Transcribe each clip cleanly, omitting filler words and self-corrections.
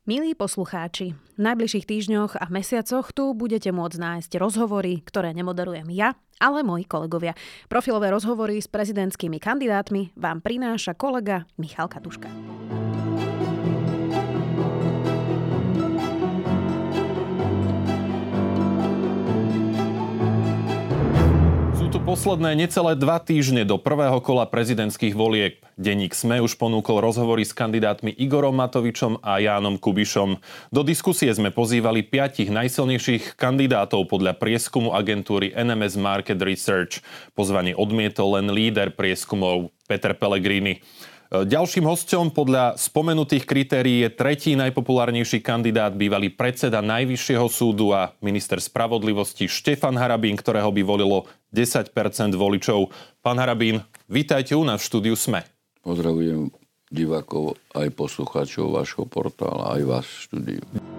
Milí poslucháči, v najbližších týždňoch a mesiacoch tu budete môcť nájsť rozhovory, ktoré nemoderujem ja, ale moji kolegovia. Profilové rozhovory s prezidentskými kandidátmi vám prináša kolega Michal Katuška. Posledné necelé 2 týždne do prvého kola prezidentských volieb. Denník SME už ponúkol rozhovory s kandidátmi Igorom Matovičom a Jánom Kubišom. Do diskusie sme pozývali 5 najsilnejších kandidátov podľa prieskumu agentúry NMS Market Research. Pozvanie odmietol len líder prieskumov Peter Pellegrini. Ďalším hosťom podľa spomenutých kritérií je tretí najpopulárnejší kandidát, bývalý predseda Najvyššieho súdu a minister spravodlivosti Štefan Harabín, ktorého by volilo 10% voličov. Pán Harabín, vítajte u nás v štúdiu SME. Pozdravujem divákov aj poslucháčov vašho portála, aj vás v štúdiu.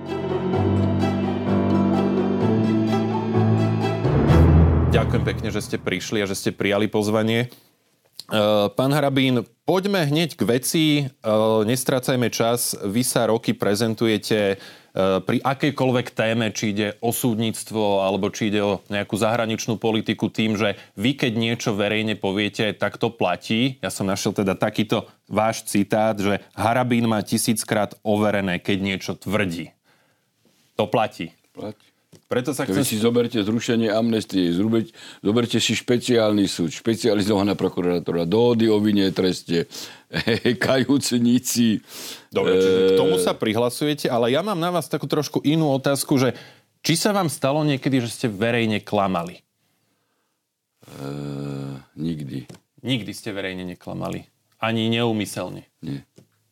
Ďakujem pekne, že ste prišli a že ste prijali pozvanie. Pán Harabín, poďme hneď k veci, nestrácajme čas. Vy sa roky prezentujete pri akejkoľvek téme, či ide o súdnictvo alebo či ide o nejakú zahraničnú politiku tým, že vy keď niečo verejne poviete, tak to platí. Ja som našiel teda takýto váš citát, že Harabín má 1000-krát overené, keď niečo tvrdí. To platí. Platí. Preto sa si zoberte zrušenie amnestie, zoberte si špeciálny súd, špecializovaná prokuratúra, dohody o vine, treste, kajúcnici. Dobre, čiže k tomu sa prihlasujete, ale ja mám na vás takú trošku inú otázku, že či sa vám stalo niekedy, že ste verejne klamali? Nikdy. Nikdy ste verejne neklamali? Ani neúmyselne? Nie.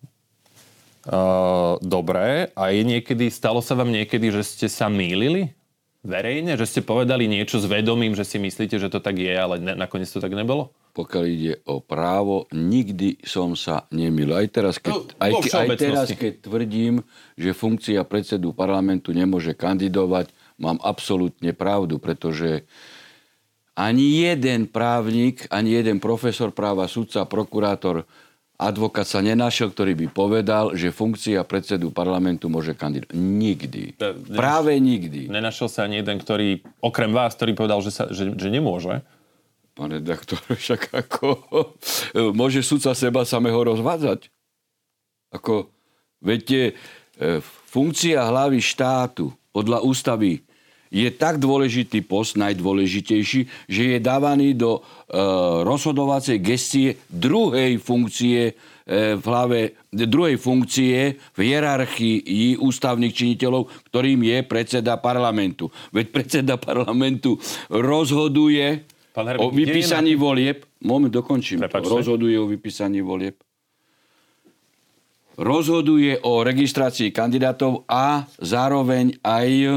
Dobre, a stalo sa vám niekedy, že ste sa mýlili verejne? Že ste povedali niečo s vedomím, že si myslíte, že to tak je, ale nakoniec to tak nebolo? Pokiaľ ide o právo, nikdy som sa nemýlil. Aj teraz, keď tvrdím, že funkcia predsedu parlamentu nemôže kandidovať, mám absolútne pravdu, pretože ani jeden právnik, ani jeden profesor práva, sudca, prokurátor, advokát sa nenašiel, ktorý by povedal, že funkcia predsedu parlamentu môže kandidovať. Nikdy. Práve nikdy. Nenašiel sa ani jeden, ktorý, okrem vás, ktorý povedal, že nemôže? Pán redaktor, však môže sudca seba samého rozvádzať? Viete, funkcia hlavy štátu podľa ústavy je tak dôležitý post, najdôležitejší, že je dávaný do rozhodovacej gestie druhej funkcie v hierarchii ústavných činiteľov, ktorým je predseda parlamentu. Veď predseda parlamentu rozhoduje o vypísaní volieb. Moment, dokončím. Rozhoduje o vypísaní volieb. Rozhoduje o registrácii kandidátov a zároveň aj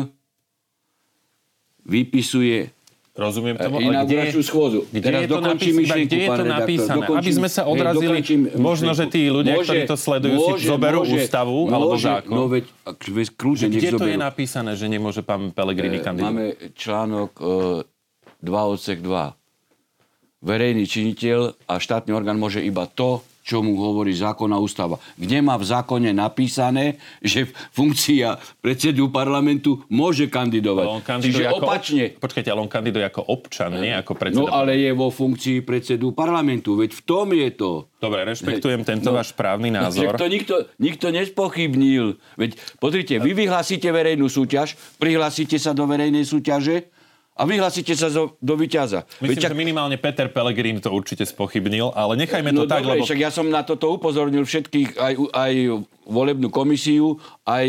vypisuje inauguračnú schôdzu. Kde je to napísané? Aby sme sa odrazili, možno, že tí ľudia, ktorí to sledujú, si zoberú ústavu alebo zákon. Kde to je napísané, že nemôže pán Pellegrini kandidovať? Máme článok 2 odsek 2. Verejný činiteľ a štátny orgán môže iba to, čo mu hovorí zákon a ústava. Kde má v zákone napísané, že funkcia predsedu parlamentu môže kandidovať. Čiže opačne. Počkajte, ale on kandiduje ako občan, nie ako predseda. No ale je vo funkcii predsedu parlamentu. Veď v tom je to. Dobre, rešpektujem tento váš právny názor. To nikto nespochybnil. Veď pozrite, vy vyhlásite verejnú súťaž, prihlásite sa do verejnej súťaže a vyhlásite sa do víťaza. Myslím, že minimálne Peter Pellegrini to určite spochybnil, ale nechajme to tak, dobre, lebo... Však ja som na toto upozornil všetkých, aj volebnú komisiu,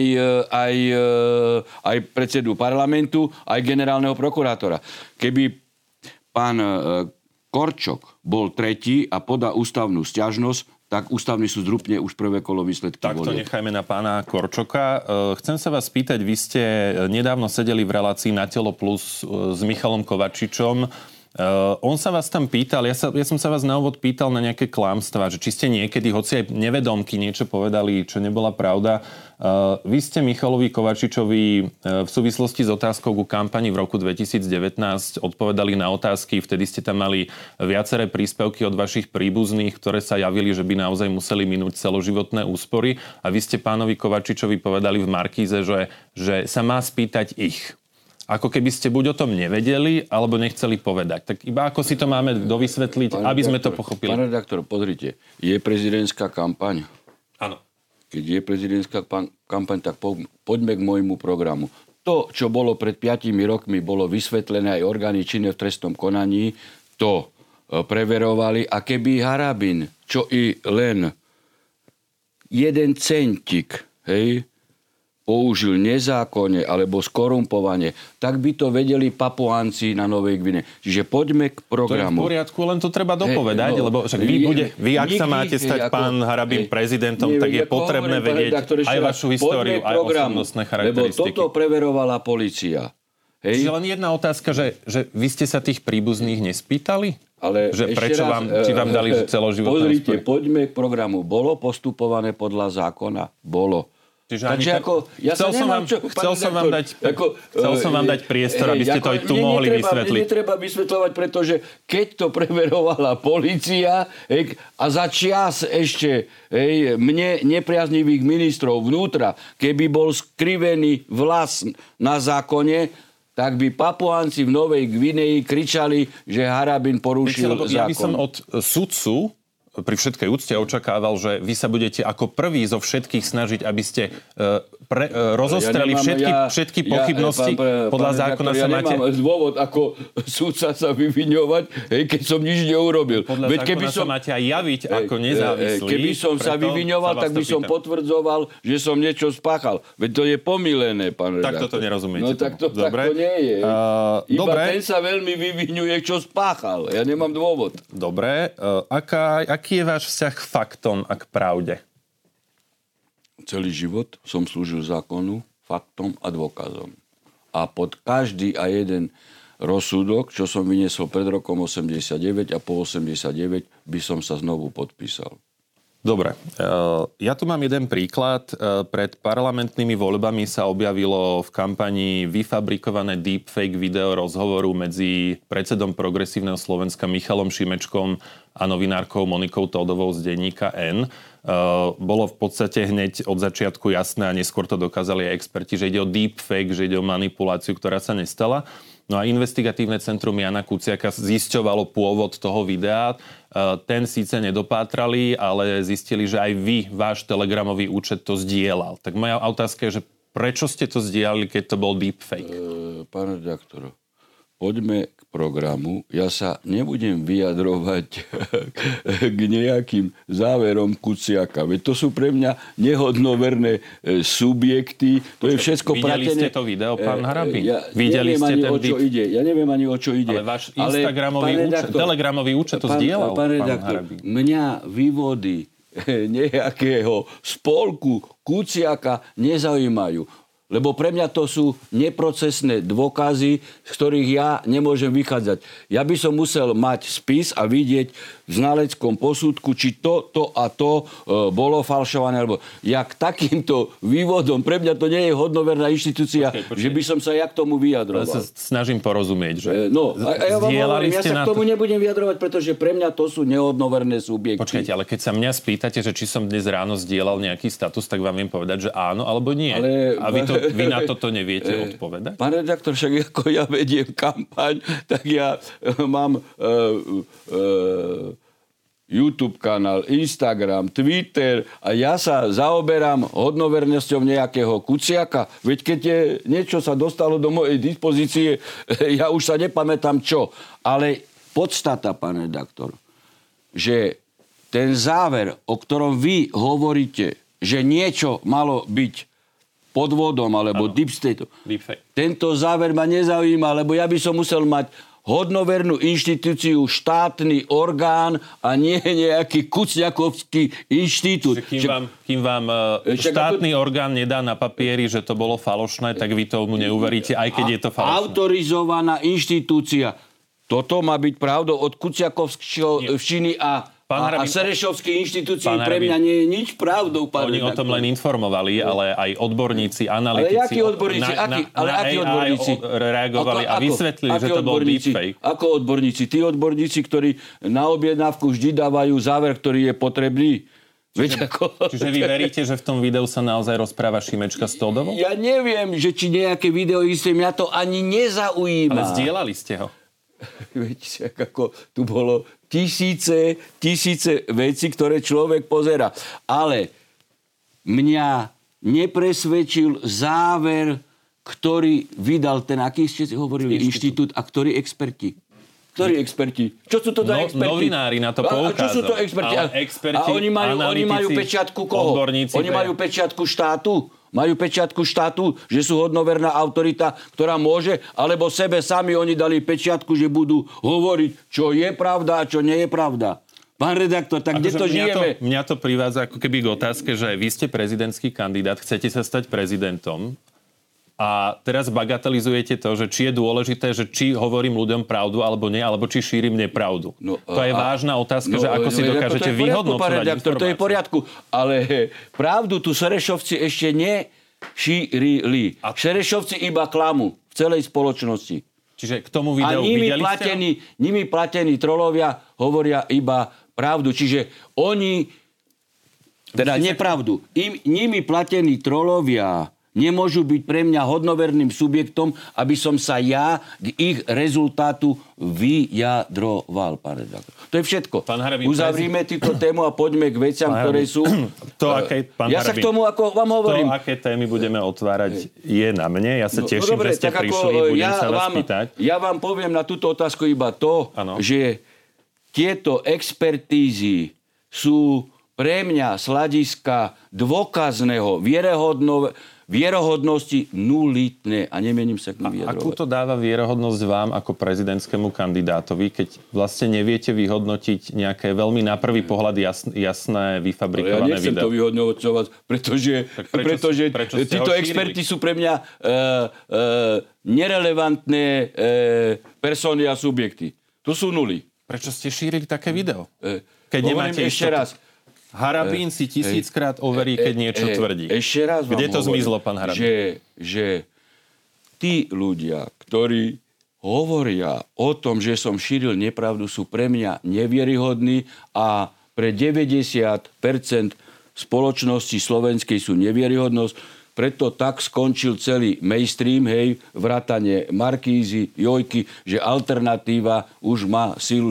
aj predsedu parlamentu, aj generálneho prokurátora. Keby pán Korčok bol tretí a podá ústavnú sťažnosť, tak ústavný súd zrupne už prvé kolo výsledky volieb. Tak to nechajme na pána Korčoka. Chcem sa vás spýtať, vy ste nedávno sedeli v relácii Na telo plus s Michalom Kovačičom. On sa vás tam pýtal, ja som sa vás na úvod pýtal na nejaké klamstvá, že či ste niekedy, hoci aj nevedomky niečo povedali, čo nebola pravda. Vy ste Michalovi Kovačičovi v súvislosti s otázkou ku kampani v roku 2019 odpovedali na otázky, vtedy ste tam mali viaceré príspevky od vašich príbuzných, ktoré sa javili, že by naozaj museli minúť celoživotné úspory a vy ste pánovi Kovačičovi povedali v Markíze, že sa má spýtať ich. Ako keby ste buď o tom nevedeli, alebo nechceli povedať. Tak iba ako si to máme dovysvetliť, aby sme to pochopili. Pán redaktor, pozrite, je prezidentská kampaň. Áno. Keď je prezidentská kampaň, tak poďme k môjmu programu. To, čo bolo pred 5 rokmi, bolo vysvetlené aj orgány činné v trestnom konaní, to preverovali. A keby Harabin, čo i len 1 centík, použil nezákonne alebo skorumpovane, tak by to vedeli Papuánci na Novej Gvine. Čiže poďme k programu. To je v poriadku, len to treba dopovedať, lebo však vy ak sa máte stať pán Harabin prezidentom, tak je potrebné vedieť aj vašu históriu, aj osobnostné charakteristiky. Lebo toto preverovala polícia. Čiže len jedna otázka, že vy ste sa tých príbuzných nespýtali? Ale že prečo či vám dali celoživotné úspory? Pozrite, poďme k programu. Bolo postupované podľa zákona? Bolo. Takže chcel som vám dať priestor, aby ste to aj tu mohli vysvetliť. Netreba vysvetľovať, pretože keď to preverovala polícia a za čias ešte mne nepriaznivých ministrov vnútra, keby bol skrivený vlas na zákone, tak by Papuánci v Novej Gvineji kričali, že Harabin porušil zákon. Ja by som od sudcu pri všetkej úcte očakával, že vy sa budete ako prvý zo všetkých snažiť, aby ste rozostreli všetky pochybnosti. Podľa zákona sa máte... Ja nemám dôvod ako sudca sa vyviňovať, keď som nič neurobil. Podľa zákona sa máte aj javiť ako nezávislý. Keby som sa vyviňoval, tak by som potvrdzoval, že som niečo spáchal. Veď to je pomýlené, pán redaktor. Tak toto nerozumiete. No tak to nie je. Iba ten sa veľmi vyviňuje, čo spáchal. Ja nemám dôvod. Dobre. Aký je váš vzťah k faktom a k pravde? Celý život som slúžil zákonu, faktom a dôkazom. A pod každý a jeden rozsudok, čo som vyniesol pred rokom 89 a po 89, by som sa znovu podpísal. Dobre. Ja tu mám jeden príklad. Pred parlamentnými voľbami sa objavilo v kampani vyfabrikované deepfake video rozhovoru medzi predsedom Progresívneho Slovenska Michalom Šimečkom a novinárkou Monikou Tódovou z denníka N. Bolo v podstate hneď od začiatku jasné a neskôr to dokázali aj experti, že ide o deepfake, že ide o manipuláciu, ktorá sa nestala. No a investigatívne centrum Jana Kuciaka zisťovalo pôvod toho videa. Ten síce nedopátrali, ale zistili, že aj vy, váš telegramový účet to zdieľal. Tak moja otázka je, že prečo ste to zdieľali, keď to bol deepfake? Pán redaktor, poďme k programu. Ja sa nebudem vyjadrovať k nejakým záverom Kuciaka. Veď to sú pre mňa nehodnoverné subjekty. To je všetko pratené. Videli ste to video, pán Harabin? Ja neviem ani o čo ide. Ale váš Instagramový účet, telegramový účet to zdieľal, pán Harabin. Mňa vývody nejakého spolku Kuciaka nezaujímajú. Lebo pre mňa to sú neprocesné dôkazy, z ktorých ja nemôžem vychádzať. Ja by som musel mať spis a vidieť v znaleckom posudku, či to a to bolo falšované. Alebo jak takýmto vývodom, pre mňa to nie je hodnoverná inštitúcia, že by som sa ja k tomu vyjadroval. Ja sa snažím porozumieť, že ja vám hovorím, ja sa k tomu nebudem vyjadrovať, pretože pre mňa to sú nehodnoverné subjekty. Počkajte, ale keď sa mňa spýtate, že či som dnes ráno zdieľal nejaký status, tak vám viem povedať, že áno alebo nie. A vy na toto neviete odpovedať? Pán redaktor, však ako ja vediem kampaň, tak ja mám YouTube kanál, Instagram, Twitter a ja sa zaoberám hodnovernosťou nejakého Kuciaka. Veď keď niečo sa dostalo do mojej dispozície, ja už sa nepamätám čo. Ale podstata, pán redaktor, že ten záver, o ktorom vy hovoríte, že niečo malo byť podvodom alebo deep state. Tento záver ma nezaujíma, lebo ja by som musel mať hodnovernú inštitúciu, štátny orgán a nie nejaký kuciakovský inštitút. Kým vám štátny orgán nedá na papieri, že to bolo falošné, tak vy tomu neuveríte, aj keď je to falošné. Autorizovaná inštitúcia. Toto má byť pravdou od Kuciakovščiny a Serešovskej inštitúcie pre mňa nie je nič pravdou. Oni o tom len informovali, ale aj odborníci, analytici... Ale akí odborníci? Akí odborníci? Reagovali a vysvetlili, že to bol deepfake. Ako odborníci? Tí odborníci, ktorí na objednávku vždy dávajú záver, ktorý je potrebný. Čiže vy veríte, že v tom videu sa naozaj rozpráva Šimečka s Todovou? Ja neviem, že či nejaké video isté, mňa to ani nezaujíma. Ale zdieľali ste ho. Viete, ako tu bolo tisíce vecí, ktoré človek pozerá. Ale mňa nepresvedčil záver, ktorý vydal ten, aký ste hovorili, inštitút a ktorí experti. Ktorí experti? Čo sú to za experti? Novinári na to poukázali. Čo sú to experti? A oni majú pečiatku koho? Oni majú pečiatku štátu? Majú pečiatku štátu, že sú hodnoverná autorita, ktorá môže, alebo sebe sami oni dali pečiatku, že budú hovoriť, čo je pravda a čo nie je pravda. Pán redaktor, tak kde to žijeme? Mňa to privádza ako keby k otázke, že vy ste prezidentský kandidát, chcete sa stať prezidentom a teraz bagatelizujete to, že či je dôležité, že či hovorím ľuďom pravdu alebo nie, alebo či šírim nepravdu. To je vážna otázka, že ako si dokážete vyhodnocovať informácie. To je v poriadku, ale pravdu tu Serešovci ešte nešírili. Serešovci iba klamu v celej spoločnosti. Čiže k tomu videu videli ste? A nimi platení trolovia hovoria iba pravdu. Čiže oni, teda nepravdu, nimi platení trolovia nemôžu byť pre mňa hodnoverným subjektom, aby som sa ja k ich rezultátu vyjadroval, pán redaktor. To je všetko. Uzavrime túto tému a poďme k veciam, ktoré sú... Ja sa k tomu, ako vám hovorím... To, aké témy budeme otvárať, je na mne. Ja sa teším, že ste prišli. Budem sa vás pýtať. Ja vám poviem na túto otázku iba to, že tieto expertízy sú pre mňa z hľadiska dôkazného, vierohodnosti nulitné a nemením sa k nim vyjadrovať. Akú to dáva vierohodnosť vám ako prezidentskému kandidátovi, keď vlastne neviete vyhodnotiť nejaké veľmi na prvý pohľad jasné, vyfabrikované video? Ja nechcem to vyhodnocovať, pretože títo experti sú pre mňa nerelevantné persony a subjekty. To sú nuly. Prečo ste šírili také video? Keď nemáte ešte raz. Harabín si 1000-krát overí, keď niečo tvrdí. Ešte raz vám Kde to zmizlo, pán Harabín? Že tí ľudia, ktorí hovoria o tom, že som šíril nepravdu, sú pre mňa nevieryhodní a pre 90% spoločnosti slovenskej sú nevieryhodnosť. Preto tak skončil celý mainstream, vrátane Markízy, Jojky, že alternatíva už má sílu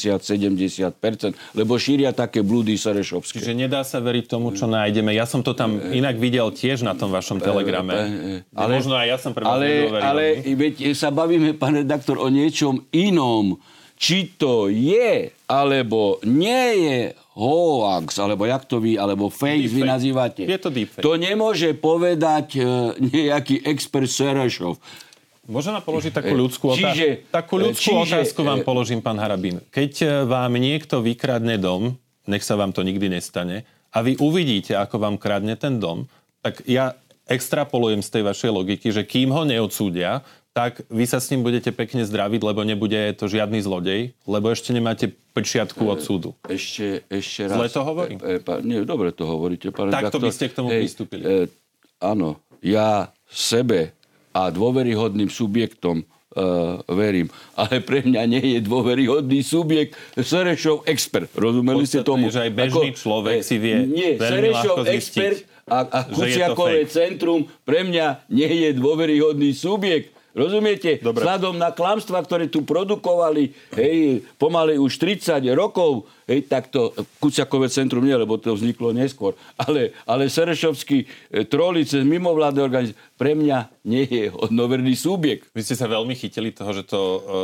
60-70%, lebo šíria také blúdy serešovské. Čiže nedá sa veriť tomu, čo nájdeme. Ja som to tam inak videl tiež na tom vašom telegrame. Možno aj ja som pre vás nedoveril. Ale veď sa bavíme, pán redaktor, o niečom inom. Či to je, alebo nie je hoax, alebo jak to vy, alebo fake vy nazývate. Je to deepfake. To nemôže povedať nejaký expert Serešov. Môžem vám položiť takú ľudskú otázku? Takú ľudskú otázku vám položím, pán Harabín. Keď vám niekto vykradne dom, nech sa vám to nikdy nestane, a vy uvidíte, ako vám kradne ten dom, tak ja extrapolujem z tej vašej logiky, že kým ho neodsúdia, tak vy sa s ním budete pekne zdraviť, lebo nebude to žiadny zlodej, lebo ešte nemáte pečiatku od súdu. Ešte raz. Zle to hovorím? Nie, dobre to hovoríte, pán redaktor. Takto by ste k tomu pristúpili. Áno, ja sebe a dôveryhodným subjektom verím. Ale pre mňa nie je dôveryhodný subjekt Serešov expert. Rozumeli ste tomu? Že aj bežný človek si vie nie, veľmi ľahko zistiť, expert a Kuciakové centrum pre mňa nie je dôveryhodný subjekt. Rozumiete? Dobre. Vzhľadom na klamstvá, ktoré tu produkovali, pomaly už 30 rokov, tak to Kuciakové centrum nie, lebo to vzniklo neskôr. Ale Serešovský troli cez mimovládne organizácie pre mňa nie je hodnoverný subjekt. Vy ste sa veľmi chytili toho, že to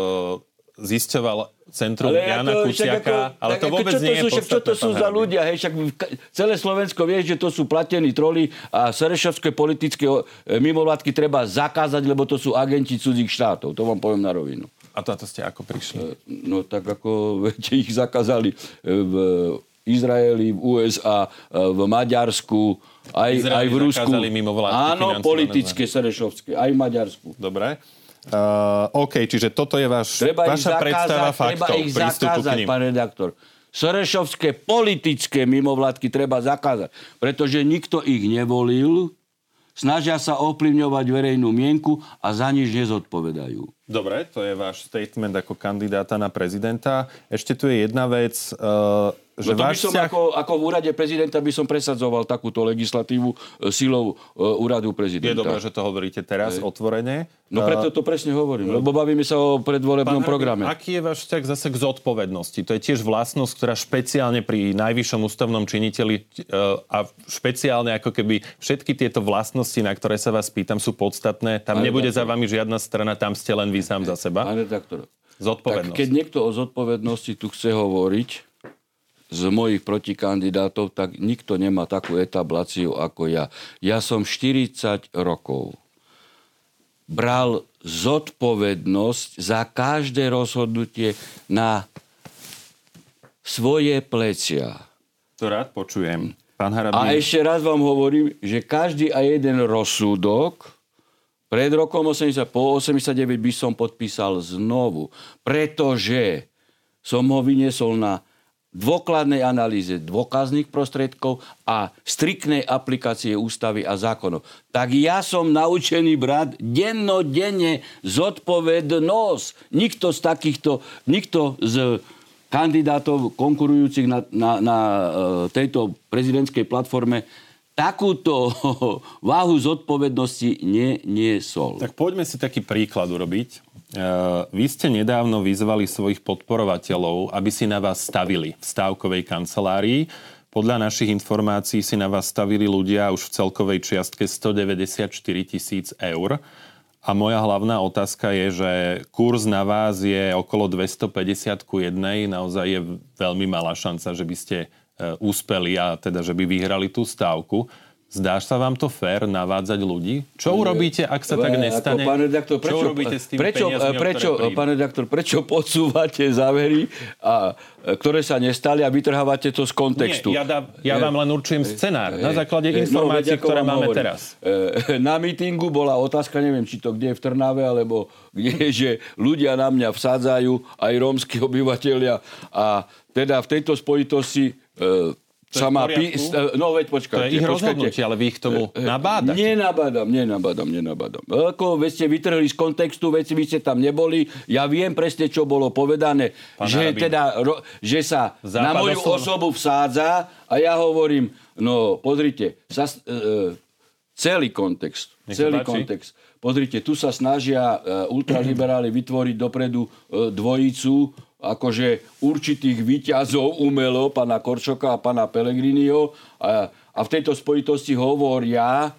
zisťoval centrum Jana Kuciaka, ale to vôbec nie je podstatné. Čo to sú za ľudia? Však celé Slovensko vie, že to sú platení troli a serešovské politické mimovládky treba zakázať, lebo to sú agenti cudzích štátov. To vám poviem na rovinu. A to ste ako prišli? No tak ako, viete, ich zakázali v Izraeli, v USA, v Maďarsku, aj v Rusku. Áno, politické serešovské, aj v Maďarsku. Dobre. OK, čiže toto je vaša predstava faktov. Treba ich zakázať, pán redaktor. Sorešovské politické mimovládky treba zakázať, pretože nikto ich nevolil, snažia sa ovplyvňovať verejnú mienku a za nič nezodpovedajú. Dobre, to je váš statement ako kandidáta na prezidenta. Ešte tu je jedna vec, že váš vzťah... ako v úrade prezidenta by som presadzoval takúto legislatívu silou úradu prezidenta. Je dobré, že to hovoríte teraz otvorene. No preto to presne hovorím, lebo bavíme sa o predvolebnom programe. Aký je váš vzťah zase k zodpovednosti? To je tiež vlastnosť, ktorá špeciálne pri najvyššom ústavnom činiteľi a špeciálne ako keby všetky tieto vlastnosti, na ktoré sa vás pýtam, sú podstatné. Tam nebude za vami žiadna strana, tam ste len vy sám za seba. Pán redaktor, zodpovednosť. Tak keď niekto o zodpovednosti tu chce hovoriť z mojich protikandidátov, tak nikto nemá takú etabláciu ako ja. Ja som 40 rokov bral zodpovednosť za každé rozhodnutie na svoje plecia. To rád počujem. Pán Harabín. A ešte raz vám hovorím, že každý a jeden rozsudok pred rokom 80, po 89 by som podpísal znovu, pretože som ho vyniesol na dôkladnej analýze dôkazných prostriedkov a striktnej aplikácie ústavy a zákonov. Tak ja som naučený brať dennodenne zodpovednosť. Nikto z kandidátov konkurujúcich na tejto prezidentskej platforme takúto váhu zodpovednosti neniesol. Tak poďme si taký príklad urobiť. Vy ste nedávno vyzvali svojich podporovateľov, aby si na vás stavili v stávkovej kancelárii. Podľa našich informácií si na vás stavili ľudia už v celkovej čiastke 194 000 eur. A moja hlavná otázka je, že kurz na vás je okolo 250 ku 1. Naozaj je veľmi malá šanca, že by ste úspeli a teda, že by vyhrali tú stávku. Zdá sa vám to fér navádzať ľudí? Čo urobíte, ak sa tak nestane? Pán redaktor, čo urobíte s tými peniazmi, pán redaktor, prečo podsúvate závery, ktoré sa nestali a vytrhávate to z kontextu? Nie, ja vám len určujem scenár na základe informácií, ktoré máme teraz. Na mítingu bola otázka, neviem, či to kde je v Trnave, alebo kde, že ľudia na mňa vsádzajú, aj rómski obyvatelia. A teda v tejto spojitosti no veď počkajte. To je ich rozhodnutie, ale vy ich tomu nabádate. Nenabádam. Ako veď ste vytrhli z kontextu, veď vy ste tam neboli. Ja viem presne, čo bolo povedané. Že sa na moju osobu vsádza a ja hovorím, no pozrite, celý kontext. Pozrite, tu sa snažia ultraliberáli vytvoriť dopredu dvojicu akože určitých víťazov umelo, pána Korčoka a pána Pellegriniho. A v tejto spojitosti hovoria,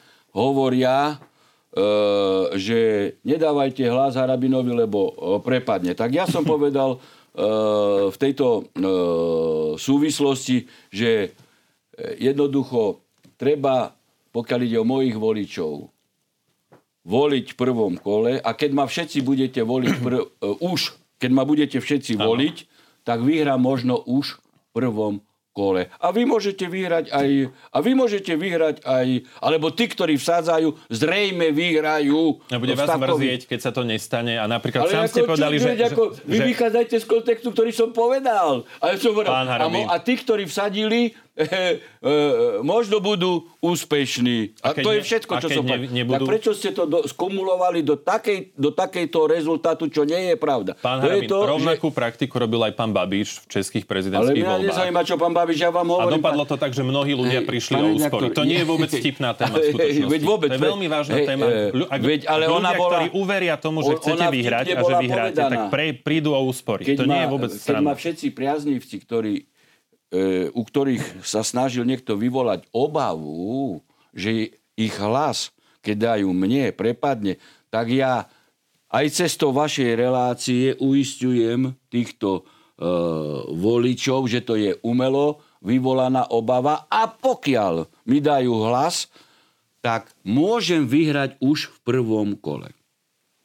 že nedávajte hlas Harabinovi, lebo prepadne. Tak ja som povedal v tejto súvislosti, že jednoducho treba, pokiaľ ide o mojich voličov, voliť v prvom kole a keď ma všetci budete voliť keď ma budete všetci voliť, tak vyhrám možno už v prvom kole. A vy môžete vyhrať aj, alebo tí, ktorí vsádzajú, zrejme vyhrajú. Bude vás mrzieť, keď sa to nestane. A napríklad sám ste povedali, že... Vy vychádzajte z kontextu, ktorý som povedal. A tí, ktorí vsadili, možno budú úspešní. A to je všetko, čo som povedal. Tak prečo ste to skumulovali do takejto rezultátu, čo nie je pravda? Pán Harabín, rovnakú praktiku robil aj pán Babiš v českých prezidentských voľbách. Ale mňa nezaujíma, čo pán Babiš, ja vám hovorím. A dopadlo to tak, že mnohí ľudia prišli o úspory. To nie je vôbec vtipná téma v skutočnosti. To je veľmi vážna téma. Ľudia, ktorí uveria tomu, že chcete vyhrať a že vyhráte, tak prídu o úspory. To nie je vôbec strana. Keď ma všetci priaznivci, u ktorých sa snažil niekto vyvolať obavu, že ich hlas, keď dajú mne, prepadne, tak ja aj cestou vašej relácie uisťujem týchto voličov, že to je umelo vyvolaná obava a pokiaľ mi dajú hlas, tak môžem vyhrať už v prvom kole.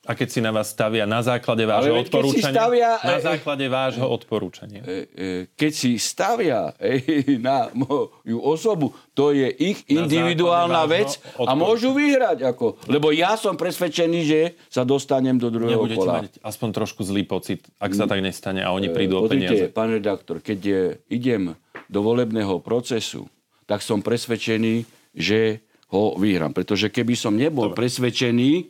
A keď si na vás stavia na základe vášho odporúčania? Na základe vášho odporúčania. Keď si stavia na moju osobu, to je ich individuálna vec a môžu vyhrať. Lebo ja som presvedčený, že sa dostanem do druhého kola. Nebudete mať aspoň trošku zlý pocit, ak sa tak nestane a oni prídu o peniaze. Pán redaktor, keď idem do volebného procesu, tak som presvedčený, že ho vyhrám. Pretože keby som nebol presvedčený,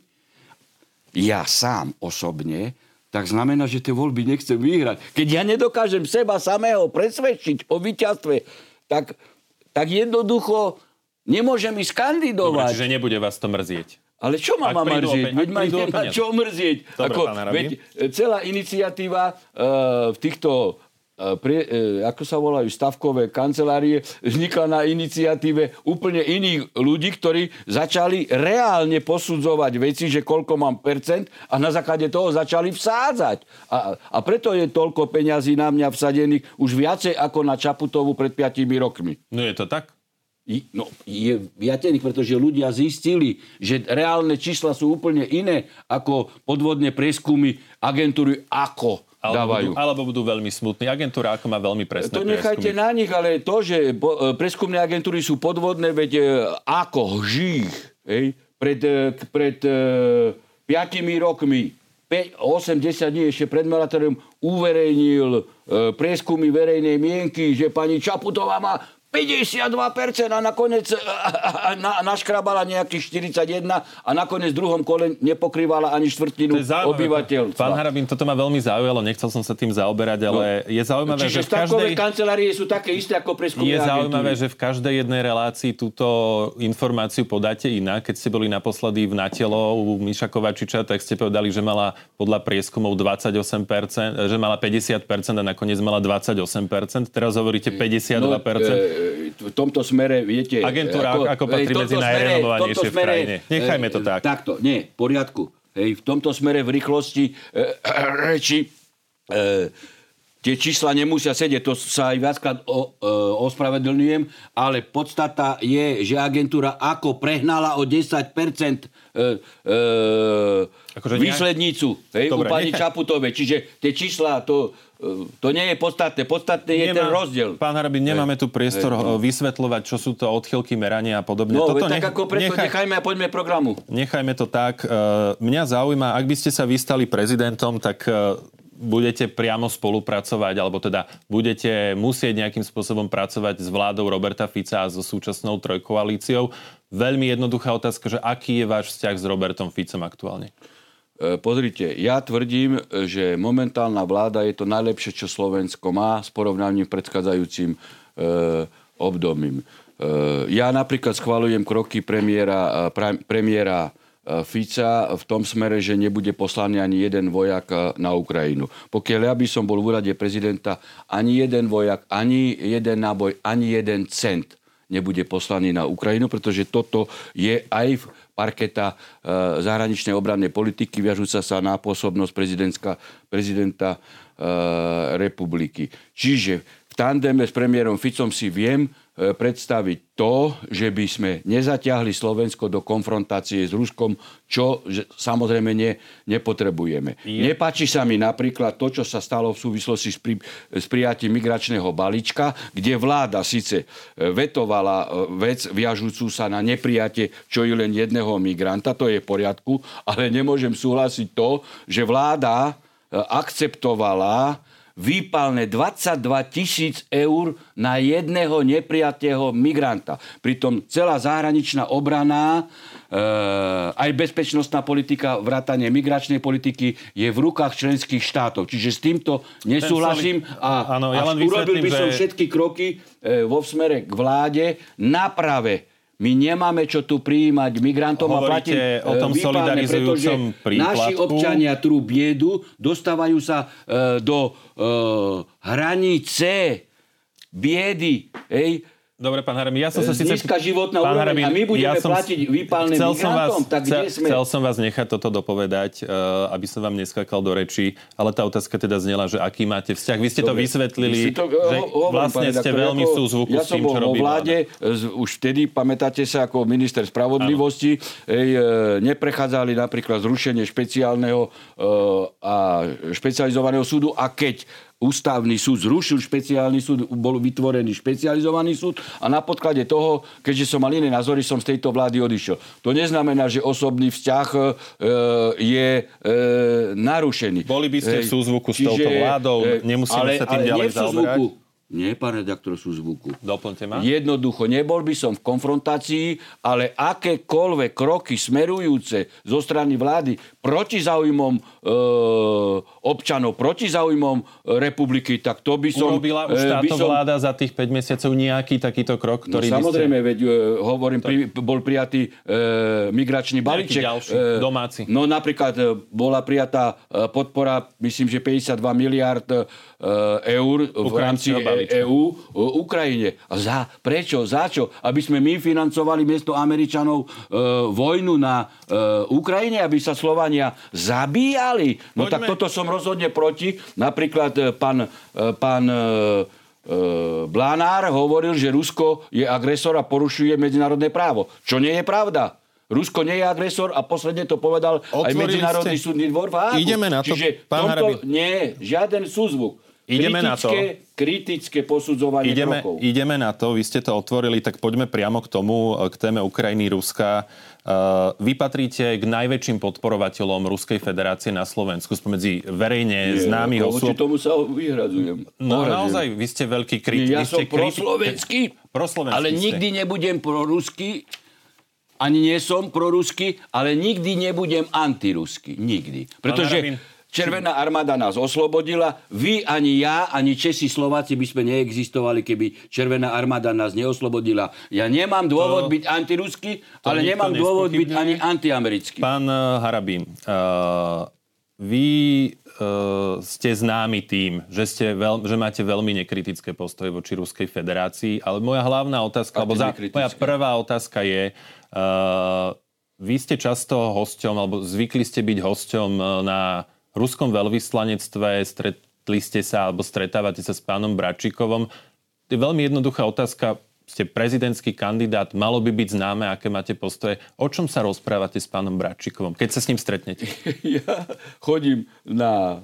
ja sám osobne, tak znamená, že tie voľby nechcem vyhrať. Keď ja nedokážem seba samého presvedčiť o víťazstve, tak jednoducho nemôžem ísť kandidovať. Dobre, čiže nebude vás to mrzieť. Ale čo ma mrzieť? Veď ma nemá čo mrzieť. Veď celá iniciatíva v týchto ako sa volajú, stavkové kancelárie, vznikla na iniciatíve úplne iných ľudí, ktorí začali reálne posudzovať veci, že koľko mám percent a na základe toho začali vsádzať. A preto je toľko peňazí na mňa vsadených už viacej ako na Čaputovú pred 5 rokmi. No je to tak? No, je viatených, pretože ľudia zistili, že reálne čísla sú úplne iné ako podvodné prieskumy agentúry ako alebo budú veľmi smutní. Agentúra ako má veľmi presné prieskumy. To nechajte na nich, ale to, že prieskumné agentúry sú podvodné, veď ako Žích pred 5 rokmi 80 dní ešte pred moratóriom uverejnil prieskumy verejnej mienky, že pani Čaputová má 52% a nakoniec naškrabala nejakých 41 a nakoniec v druhom kole nepokrývala ani štvrtinu obyvateľstva. Pán Harabín, toto ma veľmi zaujalo, nechcel som sa tým zaoberať, ale je zaujímavé, že stavkové kancelárie sú také isté ako prieskumné agentúry. Je zaujímavé, že v každej jednej relácii túto informáciu podáte inak. Keď ste boli naposledy v Natelo u Miša Kovačiča, tak ste povedali, že mala podľa prieskumov 28%, že mala 50% a nakoniec mala 28%. Teraz hovoríte 52%. V tomto smere, viete... Agentúra ako patrí medzi najrenomovanejšie v krajine. Nechajme to tak. Takto, nie, v poriadku. V tomto smere v rýchlosti reči tie čísla nemusia sedieť, to sa aj viackrát ospravedlňujem, ale podstata je, že agentúra ako prehnala o 10% výslednicu u pani Čaputovej. Čiže tie čísla, to nie je podstatné. Podstatné je ten rozdiel. Pán Harabín, nemáme tu priestor vysvetľovať, čo sú to odchýlky merania a podobne. No, tak ako preto nechajme a poďme programu. Nechajme to tak. Mňa zaujíma, ak by ste sa vy stali prezidentom, tak budete priamo spolupracovať, alebo teda budete musieť nejakým spôsobom pracovať s vládou Roberta Fica a so súčasnou trojkoalíciou. Veľmi jednoduchá otázka, že aký je váš vzťah s Robertom Ficom aktuálne? Pozrite, ja tvrdím, že momentálna vláda je to najlepšie, čo Slovensko má s porovnaním predchádzajúcim obdobím. Ja napríklad schvaľujem kroky premiéra Fica v tom smere, že nebude poslaný ani jeden vojak na Ukrajinu. Pokiaľ ja by som bol v úrade prezidenta, ani jeden vojak, ani jeden náboj, ani jeden cent nebude poslaný na Ukrajinu, pretože toto je aj v parketa zahraničnej obrannej politiky, viažúca sa na pôsobnosť prezidenta republiky. Čiže v tandeme s premiérom Ficom si viem predstaviť to, že by sme nezatiahli Slovensko do konfrontácie s Ruskom, čo samozrejme nepotrebujeme. Nepáči sa mi napríklad to, čo sa stalo v súvislosti s prijatím migračného balíčka, kde vláda síce vetovala vec viažúcu sa na neprijatie čo i len jedného migranta, to je v poriadku, ale nemôžem súhlasiť to, že vláda akceptovala výpalné 22 000 eur na jedného neprijatého migranta. Pritom celá zahraničná obrana, aj bezpečnostná politika, vrátane migračnej politiky je v rukách členských štátov. Čiže s týmto nesúhlasím a urobil by som všetky kroky vo smere k vláde naprave. My nemáme čo tu prijímať migrantom a platiť o tom solidarizujúcom príplatku. Naši občania trú biedu, dostávajú sa do hranice biedy. Dobre, pán Harabín, ja som sa nízka životná úroveň a my budeme platiť výpalným migrantom, tak kde sme? Chcel som vás nechať toto dopovedať, aby som vám neskakal do rečí, ale tá otázka teda znela, že aký máte vzťah. Vy ste to vysvetlili, že vlastne ste veľmi v súzvuku s tým, čo robí vláda. Ja som bol vo vláde, už vtedy, pamätáte sa, ako minister spravodlivosti, neprechádzali napríklad zrušenie špeciálneho a špecializovaného súdu a keď Ústavný súd zrušil špeciálny súd, bol vytvorený špecializovaný súd a na podklade toho, keďže som mal iné názory, som z tejto vlády odišiel. To neznamená, že osobný vzťah je narušený. Boli by ste v súzvuku s touto vládou, nemusíme sa tým ďalej zaoberať? Nie, pán redaktor, súzvuku. Doplňte ma. Jednoducho, nebol by som v konfrontácii, ale akékoľvek kroky smerujúce zo strany vlády proti záujmom občanov, proti záujmom republiky, tak to by som... Urobila už táto vláda za tých 5 mesiacov nejaký takýto krok, ktorý samozrejme, veď hovorím, bol prijatý migračný balíček. Ďalší, domáci. No napríklad bola prijatá podpora, myslím, že 52 miliárd eur v rámci EÚ Ukrajine. A prečo? Za čo? Aby sme my financovali miesto Američanov vojnu na Ukrajine, aby sa Slovania zabíjali? No tak toto som rozhodne proti. Napríklad pán Blanár hovoril, že Rusko je agresor a porušuje medzinárodné právo. Čo nie je pravda. Rusko nie je agresor a posledne to povedal aj Medzinárodný súdny dvor v Hágu. Ideme na to, čiže pán Harabín. Nie, žiaden súzvuk. Kritické posudzovanie krokov. Ideme na to, vy ste to otvorili, tak poďme priamo k tomu, k téme Ukrajiny, Ruska. Vy patríte k najväčším podporovateľom Ruskej federácie na Slovensku spomedzi verejne známych osôb. Voči tomu sa vyhradzujem. No naozaj, vy ste veľký kritik. Ja som proslovenský, ale nikdy nebudem prorusky. Ani nie som prorusky, ale nikdy nebudem antirusky. Nikdy. Pretože Červená armáda nás oslobodila. Vy, ani ja, ani Česi, Slováci by sme neexistovali, keby Červená armáda nás neoslobodila. Ja nemám dôvod byť antiruský, ale nemám dôvod byť ani antiamerický. Pán Harabín, vy ste známi tým, že máte veľmi nekritické postoje voči Ruskej federácii, ale moja hlavná otázka, moja prvá otázka je, vy ste často hosťom, alebo zvykli ste byť hosťom na ruskom veľvyslanectve, stretli ste sa, alebo stretávate sa s pánom Bračíkovom. To je veľmi jednoduchá otázka. Ste prezidentský kandidát, malo by byť známe, aké máte postoje. O čom sa rozprávate s pánom Bračíkovom, keď sa s ním stretnete? Ja chodím na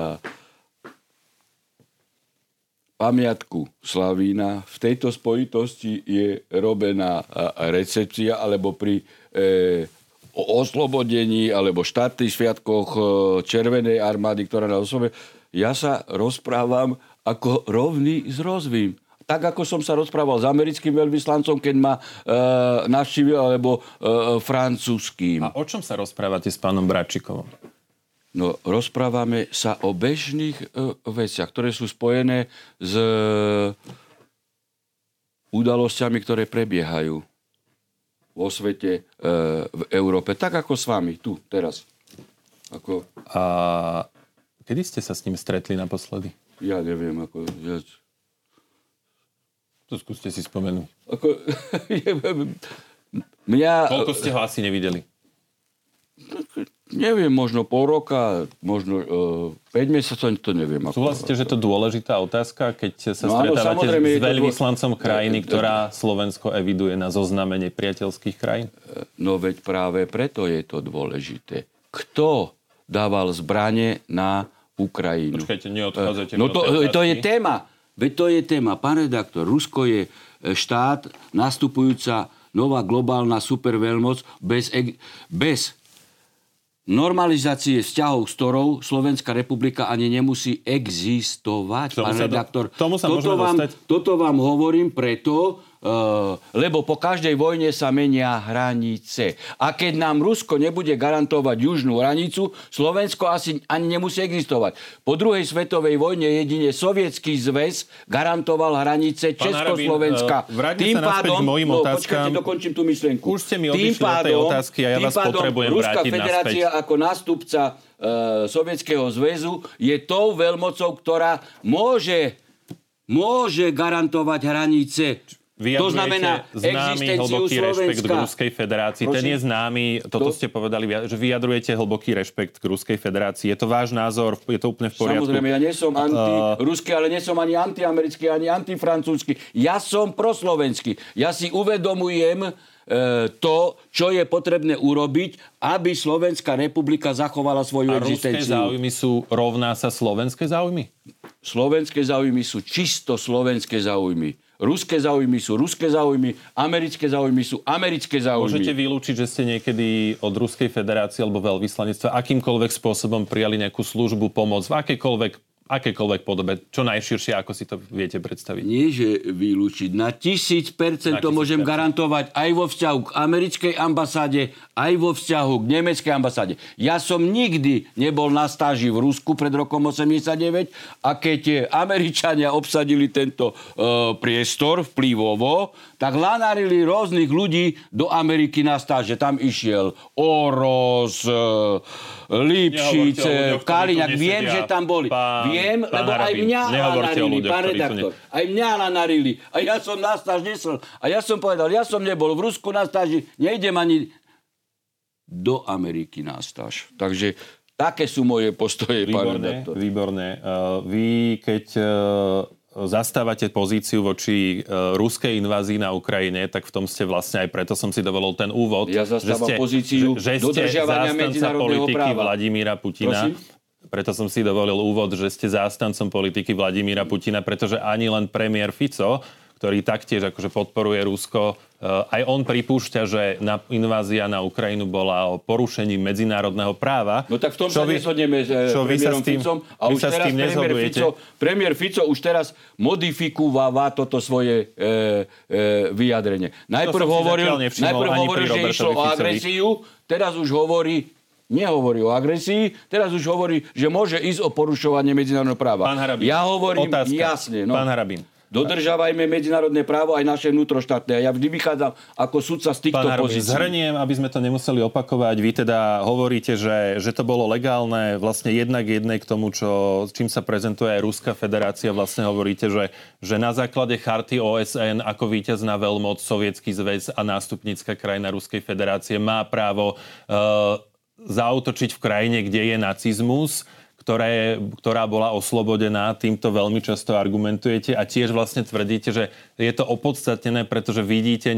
pamiatku Slavína. V tejto spojitosti je robená recepcia, alebo pri oslobodení alebo štátnych sviatkoch Červenej armády, ktorá na osobe. Ja sa rozprávam ako rovný s rozvým. Tak, ako som sa rozprával s americkým veľvyslancom, keď ma navštívil, alebo francúzským. A o čom sa rozprávate s pánom Bračíkovom? No, rozprávame sa o bežných veciach, ktoré sú spojené s udalosťami, ktoré prebiehajú vo svete, v Európe. Tak ako s vami, tu, teraz. A kedy ste sa s ním stretli naposledy? Ja neviem, To skúste si spomenúť. Koľko ste ho asi nevideli? Neviem, možno pol roka, možno 5 mesiacov, to neviem. Súhlasíte, že to je dôležitá otázka, keď sa stretávate s veľvyslancom krajiny, ktorá Slovensko eviduje na zozname nepriateľských krajín? No veď práve preto je to dôležité. Kto dával zbrane na Ukrajinu? Počkajte, neodchádzajte. No to je téma. Veď to je téma. Pán redaktor, Rusko je štát, nastupujúca nová globálna superveľmoc bez normalizácie vzťahov, s ktorou Slovenská republika ani nemusí existovať. Pán redaktor, toto vám hovorím preto, lebo po každej vojne sa menia hranice. A keď nám Rusko nebude garantovať južnú hranicu, Slovensko asi ani nemusí existovať. Po druhej svetovej vojne jedine Sovietský zväz garantoval hranice Československa. Vráťme sa naspäť k mojim otázkam. Počkajte, dokončím tú myšlienku. Už ste mi odišli od tej otázky a ja vás potrebujem vrátiť naspäť. Ruská federácia ako nástupca Sovietskeho zväzu je tou veľmocou, ktorá môže garantovať hranice To znamená existenciu hlboký rešpekt k Slovenska. Ruskej federácii. Ten je známy, toto ste povedali, že vyjadrujete hlboký rešpekt k Ruskej federácii. Je to váš názor? Je to úplne v poriadku? Samozrejme, ja nie som antiruský, ale nie som ani antiamerický, ani antifrancúzsky. Ja som proslovenský. Ja si uvedomujem to, čo je potrebné urobiť, aby Slovenská republika zachovala svoju existenciu. A ruské záujmy sú rovná sa slovenské záujmy? Slovenské záujmy sú čisto slovenské záujmy. Ruské záujmy sú ruské záujmy, americké záujmy sú americké záujmy. Môžete vylúčiť, že ste niekedy od Ruskej federácie alebo veľvyslanectva akýmkoľvek spôsobom prijali nejakú službu, pomoc v akékoľvek podobe, čo najširšie, ako si to viete predstaviť? Nie, že vylúčiť. Na 1000% to môžem garantovať aj vo vzťahu k americkej ambasáde, aj vo vzťahu k nemeckej ambasáde. Ja som nikdy nebol na stáži v Rusku pred rokom 89 a keď Američania obsadili tento priestor vplyvovo, tak lanarili rôznych ľudí do Ameriky na stáže. Tam išiel Oros, Lipšic, Kaliňák. Viem, že tam boli. Viem, lebo aj mňa lanarili, pán redaktor. Aj mňa lanarili. A ja som na stáž nesol. A ja som povedal, ja som nebol v Rusku na stáži, nejdem ani do Ameriky na stáž. Takže také sú moje postoje, pán redaktor. Výborné. Vy, keď zastávate pozíciu voči ruskej invázii na Ukrajine, tak v tom ste vlastne, aj preto som si dovolil ten úvod. Ja zastávam pozíciu dodržiavania medzinárodného práva. Vladimíra Putina. Prosím? Preto som si dovolil úvod, že ste zástancom politiky Vladimíra Putina, pretože ani len premiér Fico, ktorý taktiež akože podporuje Rusko, aj on pripúšťa, že invázia na Ukrajinu bola o porušení medzinárodného práva. No tak v tom sa nezhodneme s premiérom Ficom. A už teraz premiér Fico už teraz modifikováva toto svoje vyjadrenie. Najprv hovoril, že išlo o agresiu, teraz už nehovorí o agresii, teraz už hovorí, že môže ísť o porušovanie medzinárodného práva. Pán Harabín, ja hovorím otázka. jasne. Pán Harabín. Dodržávajme medzinárodné právo aj naše vnútroštátne. Ja vždy vychádzam ako sudca z týchto pozícií. Zhrniem, aby sme to nemuseli opakovať. Vy teda hovoríte, že to bolo legálne vlastne jednak jednej k tomu, čím sa prezentuje aj Ruská federácia. Vlastne hovoríte, že na základe charty OSN ako víťazná veľmoc Sovietsky zväz a nástupnícka krajina Ruskej federácie má právo zaútočiť v krajine, kde je nacizmus, ktorá bola oslobodená. Týmto veľmi často argumentujete a tiež vlastne tvrdíte, že je to opodstatnené, pretože vidíte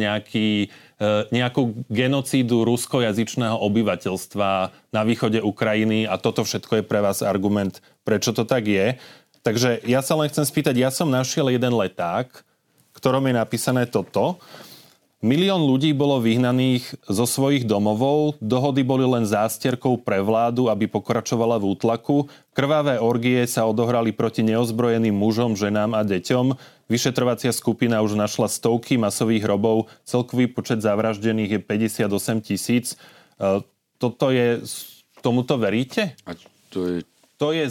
nejakú genocídu ruskojazyčného obyvateľstva na východe Ukrajiny a toto všetko je pre vás argument, prečo to tak je. Takže ja sa len chcem spýtať, ja som našiel jeden leták, v ktorom je napísané toto. 1 000 000 ľudí bolo vyhnaných zo svojich domovov, dohody boli len zástierkou pre vládu, aby pokračovala v útlaku, krvavé orgie sa odohrali proti neozbrojeným mužom, ženám a deťom, vyšetrovacia skupina už našla stovky masových hrobov, celkový počet zavraždených je 58 000. Tomuto veríte? A To je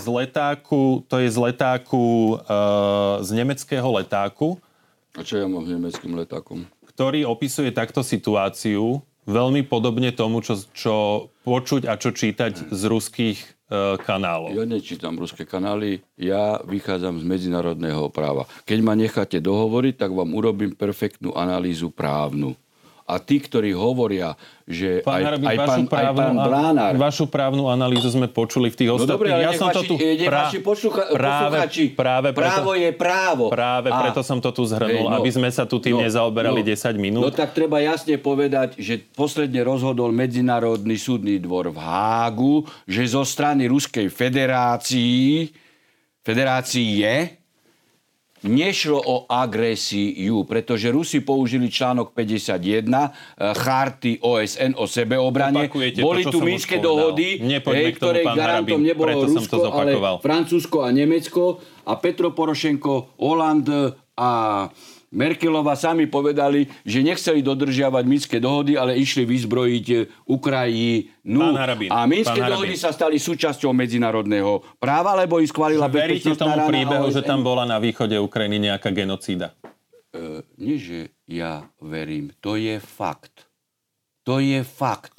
z letáku, z nemeckého letáku. A čo ja mám s nemeckým letákom? Ktorý opisuje takto situáciu veľmi podobne tomu, čo počuť a čo čítať z ruských kanálov. Ja nečítam ruské kanály, ja vychádzam z medzinárodného práva. Keď ma necháte dohovoriť, tak vám urobím perfektnú analýzu právnu. A tí, ktorí hovoria, že aj pán Bránár... Vašu právnu analýzu sme počuli v tých ostatných... No dobre, ale vaši posluchači. Právo je právo. Práve preto som to tu zhrnul, aby sme sa tu tým nezaoberali 10 minút. No tak treba jasne povedať, že posledne rozhodol Medzinárodný súdny dvor v Hágu, že zo strany Ruskej federácie nešlo o agresiu, pretože Rusi použili článok 51 charty OSN o sebeobrane. Boli tu Minské dohody, ktoré garantom nebolo Rusko, ale Francúzsko a Nemecko. A Petro Porošenko, Hollande a Merkelová sami povedali, že nechceli dodržiavať Minské dohody, ale išli vyzbrojiť Ukrajinu. A Minské dohody sa stali súčasťou medzinárodného práva, lebo ich schválila bezpečnostná rada. Veríte tomu príbehu, že tam bola na východe Ukrajiny nejaká genocída? Nie, že ja verím. To je fakt. To je fakt.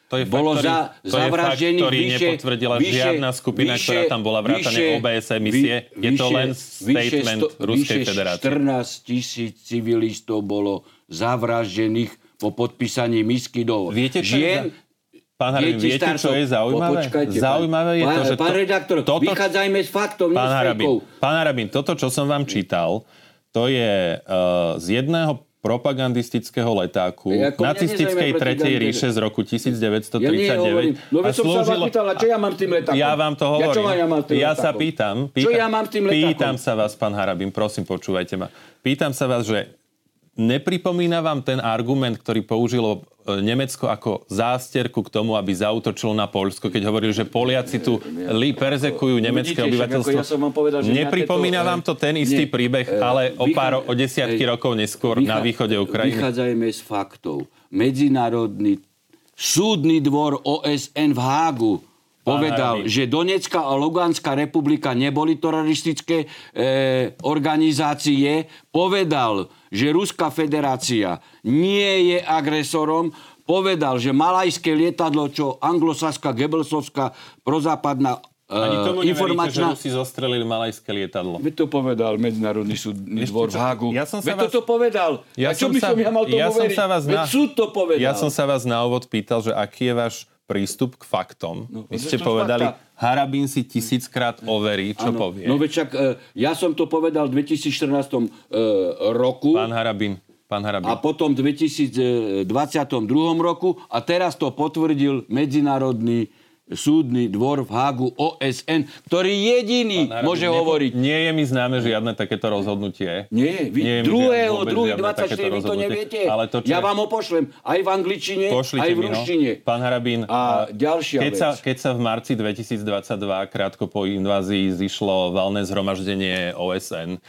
bolo zavraždených ktorý nepotvrdila žiadna skupina, ktorá tam bola vrátane OBSE misie. Je to len statement Ruskej federácie. 14 000 civilistov bolo zavraždených po podpísaní Minsky dohovor. Viete, Pán Harabin, viete, čo je zaujímavé? Zaujímavé je to, že... Pán redaktor, vychádzajme s faktom, nie s fejkou. Pán Harabin, toto, čo som vám čítal, to je z jedného propagandistického letáku nacistickej tretej ríše z roku 1939. No veď som sa vás pýtala, čo ja mám s tým letákom? Ja vám to hovorím. Ja sa pýtam. Čo ja mám s tým letákom? Pýtam sa vás, pán Harabin, prosím, počúvajte ma. Pýtam sa vás, že nepripomína vám ten argument, ktorý použilo Nemecko ako zásterku k tomu, aby zaútočilo na Poľsko, keď hovorili, že Poliaci tu perzekujú nemecké obyvateľstvo. Ja som vám povedal, že nepripomína vám to ten istý príbeh, ale o desiatky rokov neskôr na východe Ukrajiny? Vychádzajme z faktov. Medzinárodný súdny dvor OSN v Hágu povedal, že Donetská a Luganská republika neboli teroristické organizácie. Povedal, že Ruská federácia nie je agresorom. Povedal, že malajské lietadlo, čo anglosaská, Goebbelsovská, prozápadná ani tomu neveríte, že Rusi zostrelili malajské lietadlo. Veď to povedal Medzinárodný súdny dvor v Hágu. To povedal. Ja som sa vás na úvod pýtal, že aký je váš prístup k faktom. Vy ste povedali, Harabin si 1000-krát overí, čo povie. No veď však ja som to povedal v 2014 roku. Pán Harabin. A potom v 2022 roku a teraz to potvrdil Medzinárodný súdny dvor v Hágu OSN, ktorý jediný môže hovoriť. Nie je mi známe žiadne takéto rozhodnutie. Nie, vy 2.2.24 vy to neviete. Ja vám ho pošlem aj v angličtine, aj v ruštine. Pán Harabin, a ďalšia vec. Keď sa v marci 2022 krátko po invázii zišlo valné zhromaždenie OSN,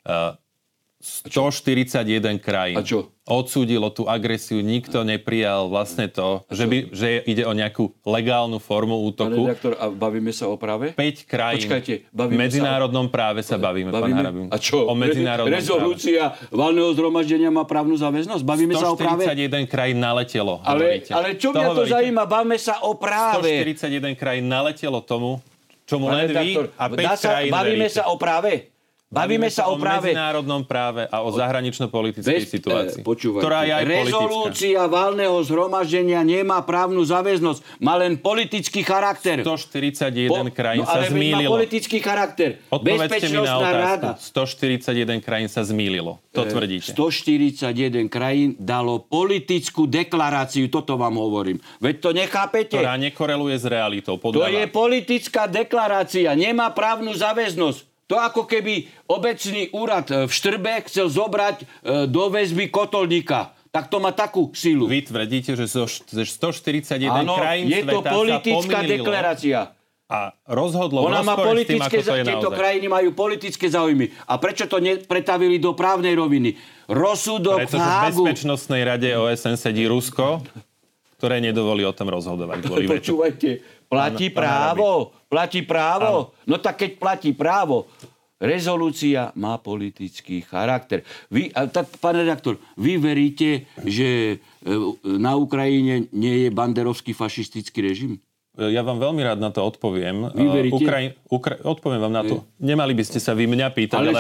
141 krajín odsúdilo tú agresiu, nikto neprijal vlastne to, že ide o nejakú legálnu formu útoku. Pán redaktor, a bavíme sa o práve? 5 krajín. V medzinárodnom práve sa bavíme, pán Harabin. A čo? O medzinárodnom Rezolúcia valného zhromaždenia má právnu záväznosť? Bavíme sa o práve? 141 krajín naletelo, ale čo mňa to zaujíma? Bavíme sa o práve. 141 krajín naletelo tomu, čomu len vy a 5 krajín bavíme sa o práve? Bavíme sa o práve. Medzinárodnom práve a o zahranično-politickej situácii. Ktorá je aj politická. Rezolúcia valného zhromaždenia nemá právnu záväznosť. Má len politický charakter. 141 krajín sa zmýlilo. Ale má politický charakter. Odpovedzte mi na otázku. 141 krajín sa zmýlilo. To tvrdíte. 141 krajín dalo politickú deklaráciu. Toto vám hovorím. Veď to nechápete. Ktorá nekoreluje s realitou. To je politická deklarácia. Nemá právnu záväznosť. To ako keby obecný úrad v Štrbe chcel zobrať do väzby kotolníka. Tak to má takú silu. Vy tvrdíte, že zo 141 krajín je to politická deklarácia. A rozhodlo Ona má politické, tieto krajiny majú politické záujmy. A prečo to nepretavili do právnej roviny? Rozsudok v Hágu. V Bezpečnostnej rade OSN sedí Rusko, ktoré nedovolí o tom rozhodovať. Počúvajte, platí právo. Platí právo? Áno. No tak keď platí právo, rezolúcia má politický charakter. Tak, pán redaktor, vy veríte, že na Ukrajine nie je banderovský fašistický režim? Ja vám veľmi rád na to odpoviem. Vy veríte? Odpoviem vám na to. Nemali by ste sa vy mňa pýtať, ale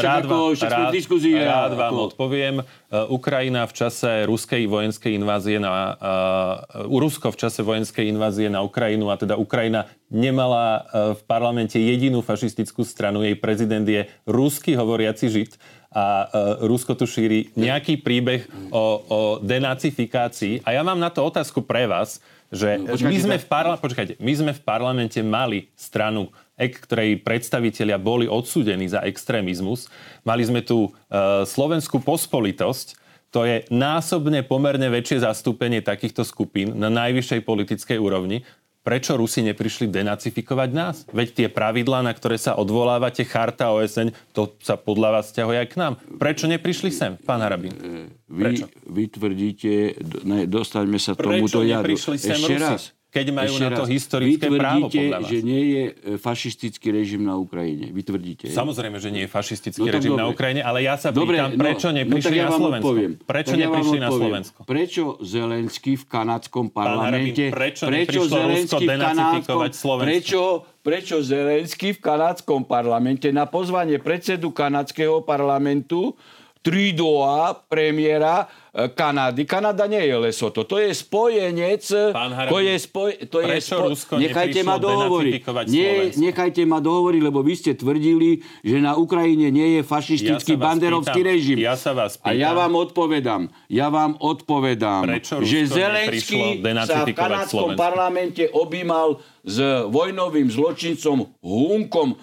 rád vám odpoviem. Ukrajina v čase ruskej vojenskej invázie Rusko v čase vojenskej invázie na Ukrajinu, a teda Ukrajina nemala v parlamente jedinú fašistickú stranu. Jej prezident je ruský hovoriaci Žid. A Rusko tu šíri nejaký príbeh o denacifikácii. A ja mám na to otázku pre vás, že my sme v parlamente mali stranu, ktorej predstavitelia boli odsúdení za extrémizmus. Mali sme tu Slovenskú pospolitosť. To je násobne pomerne väčšie zastúpenie takýchto skupín na najvyššej politickej úrovni. Prečo Rusi neprišli denacifikovať nás? Veď tie pravidlá, na ktoré sa odvolávate, charta OSN, to sa podľa vás vzťahuje aj k nám. Prečo neprišli sem, pán Harabin? Vy tvrdíte, dostaňme sa tomuto jadu. Prečo neprišli sem Ešte Rusi? raz. keď majú na to historické právo, podľa vás? Vy tvrdíte, že nie je fašistický režim na Ukrajine. Vy tvrdíte. Samozrejme, že nie je fašistický režim na Ukrajine, ale ja sa pýtam, prečo neprišli na Slovensko? Prečo neprišli na Slovensko? Prečo Zelenský v kanadskom parlamente... Prečo neprišlo Rusko denacifikovať Slovensko? Prečo Zelenský v kanadskom parlamente na pozvanie predsedu kanadského parlamentu Trudeau, premiéra Kanady. Kanada nie je Lesotho, to je spojenec. Pán Harabin, prečo Rusko neprišlo denacifikovať Slovensko? Nechajte ma dohovoriť, lebo vy ste tvrdili, že na Ukrajine nie je fašistický banderovský režim. Ja sa vás pýtam. A ja vám odpovedám, že Zelenský sa v kanadskom parlamente objímal s vojnovým zločincom Hunkom,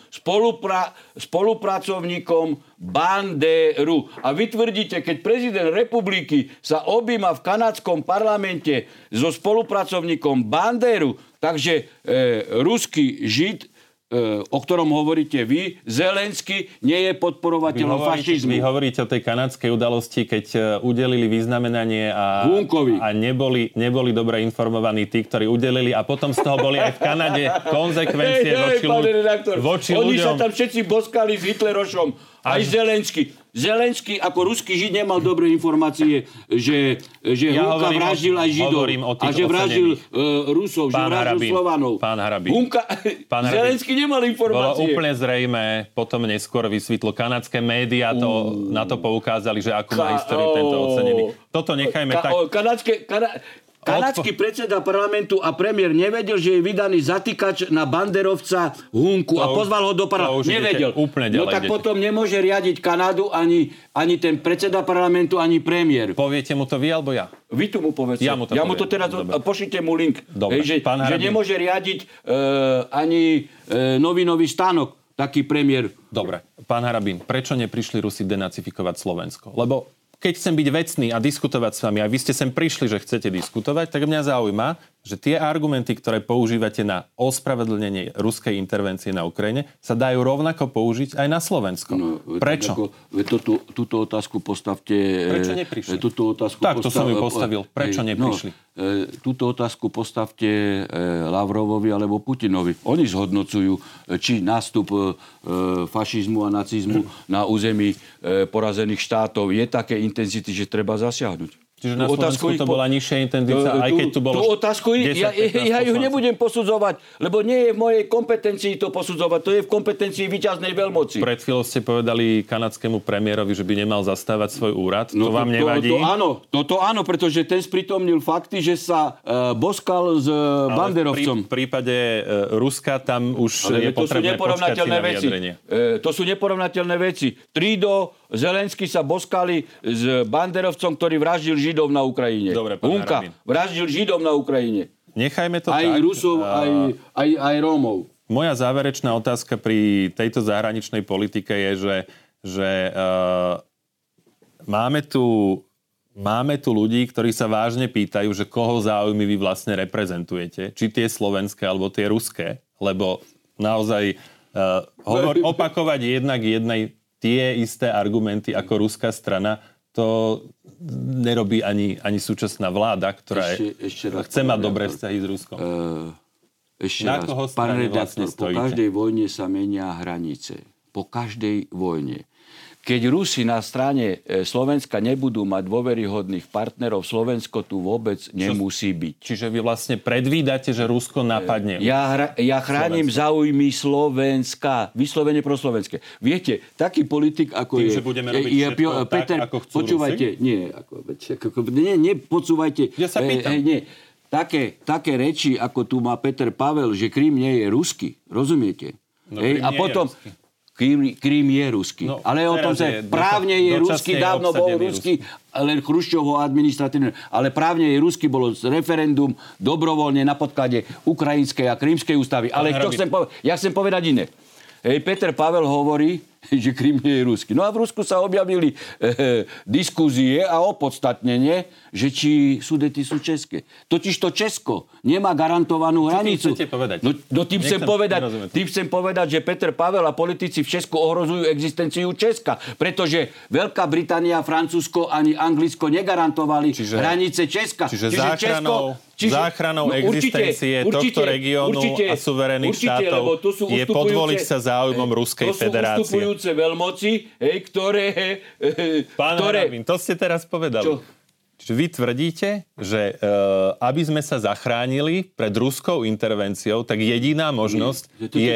spolupracovníkom Banderu. A vy tvrdíte, keď prezident republiky sa objíma v kanadskom parlamente so spolupracovníkom Banderu, takže ruský žid, o ktorom hovoríte vy, Zelenský nie je podporovateľom fašizmu. Vy hovoríte o tej kanadskej udalosti, keď udelili vyznamenanie a neboli dobre informovaní tí, ktorí udelili a potom z toho boli aj v Kanade konzekvencie voči ľuďom. Oni sa tam všetci boskali s Hitlerošom. Aj Zelenský ako ruský žid nemal dobré informácie, že Hunka vraždil aj Židov. A že vraždil Rusov, že vraždil Slovanov. Pán Harabin. Zelenský nemal informácie. Bolo úplne zrejmé, potom neskôr vysvetlo kanadské médiá, na to poukázali, že ako má históriu tento ocenený. Toto nechajme tak. Kanadský predseda parlamentu a premiér nevedel, že je vydaný zatýkač na banderovca Hunku a pozval ho do parlamentu. Nevedel. No tak potom nemôže riadiť Kanadu ani ten predseda parlamentu, ani premiér. Poviete mu to vy alebo ja? Vy tu mu povedzte. Ja mu to teraz pošlite mu link. Dobre. Že nemôže riadiť ani novinový stánok taký premiér. Dobre. Pán Harabin, prečo neprišli Rusi denacifikovať Slovensko? Lebo keď chcem byť vecný a diskutovať s vami, a vy ste sem prišli, že chcete diskutovať, tak mňa zaujíma, že tie argumenty, ktoré používate na ospravedlnenie ruskej intervencie na Ukrajine, sa dajú rovnako použiť aj na Slovensko. Prečo? Túto otázku postavte... Prečo neprišli? Tak, to som ju postavil. Prečo neprišli? Túto otázku postavte Lavrovovi alebo Putinovi. Oni zhodnocujú, či nástup fašizmu a nacizmu na území porazených štátov je také intenzity, že treba zasiahnuť. Čiže na Slovensku to bola nižšia intenzita, aj keď tu bolo... Tú otázku, ja ju nebudem posudzovať, lebo nie je v mojej kompetencii to posudzovať, to je v kompetencii víťaznej veľmoci. Pred chvíľou ste povedali kanadskému premiérovi, že by nemal zastávať svoj úrad. To vám nevadí? To áno, pretože ten sprítomnil fakty, že sa boskal s banderovcom. V prípade Ruska tam už je potrebné počkať si na vyjadrenie. To sú neporovnateľné veci. Trudeau, Zelenský sa boskali s banderovcom, ktorý vraždil Židov na Ukrajine. Dobre, pán Hunka vraždil Židov na Ukrajine. Nechajme to aj tak. Rusov, aj Rómov. Moja záverečná otázka pri tejto zahraničnej politike je, že máme tu ľudí, ktorí sa vážne pýtajú, že koho záujmy vy vlastne reprezentujete. Či tie slovenské, alebo tie ruské. Lebo naozaj opakovať jednak jednej tie isté argumenty ako ruská strana, to nerobí ani súčasná vláda, ktorá chce mať dobré vzťahy s Ruskom. Ešte raz, pán redaktor, po každej vojne sa menia hranice. Po každej vojne. Keď Rusi na strane Slovenska nebudú mať dôveryhodných partnerov, Slovensko tu vôbec nemusí byť. Čiže vy vlastne predvídate, že Rusko napadne? Ja chránim záujmy Slovenska. Vyslovene proslovenské. Viete, taký politik, ako Tým, že budeme robiť všetko Peter, tak, ako chcú počúvajte, Rusi? Podsúvajte. Ja sa pýtam. Také reči, ako tu má Peter Pavel, že Krím nie je ruský. Rozumiete? A potom... Krím je ruský. No, ale o tom sa právne je ruský, dávno bol ruský, len Chruščovho administratívne. Ale právne je ruský, bolo referendum dobrovoľne na podklade ukrajinskej a krímskej ústavy. Ale ja chcem povedať iné. Peter Pavel hovorí, že Krím nie je ruský. No a v Rusku sa objavili diskúzie a opodstatnenie, že či Sudety sú české. Totižto Česko nemá garantovanú hranicu. Čo chcete povedať? Tým chcem povedať, že Peter Pavel a politici v Česku ohrozujú existenciu Česka. Pretože Veľká Británia, Francúzsko ani Anglicko negarantovali hranice Česka. Čiže záchranou existencie tohto regiónu a suverénnych štátov je podvoliť sa záujmom Ruskej federácie. To sú ustupujúce veľmoci, ktoré... Pán Harabin, to ste teraz povedali. Čo? Čiže vy tvrdíte, že aby sme sa zachránili pred ruskou intervenciou, tak jediná možnosť je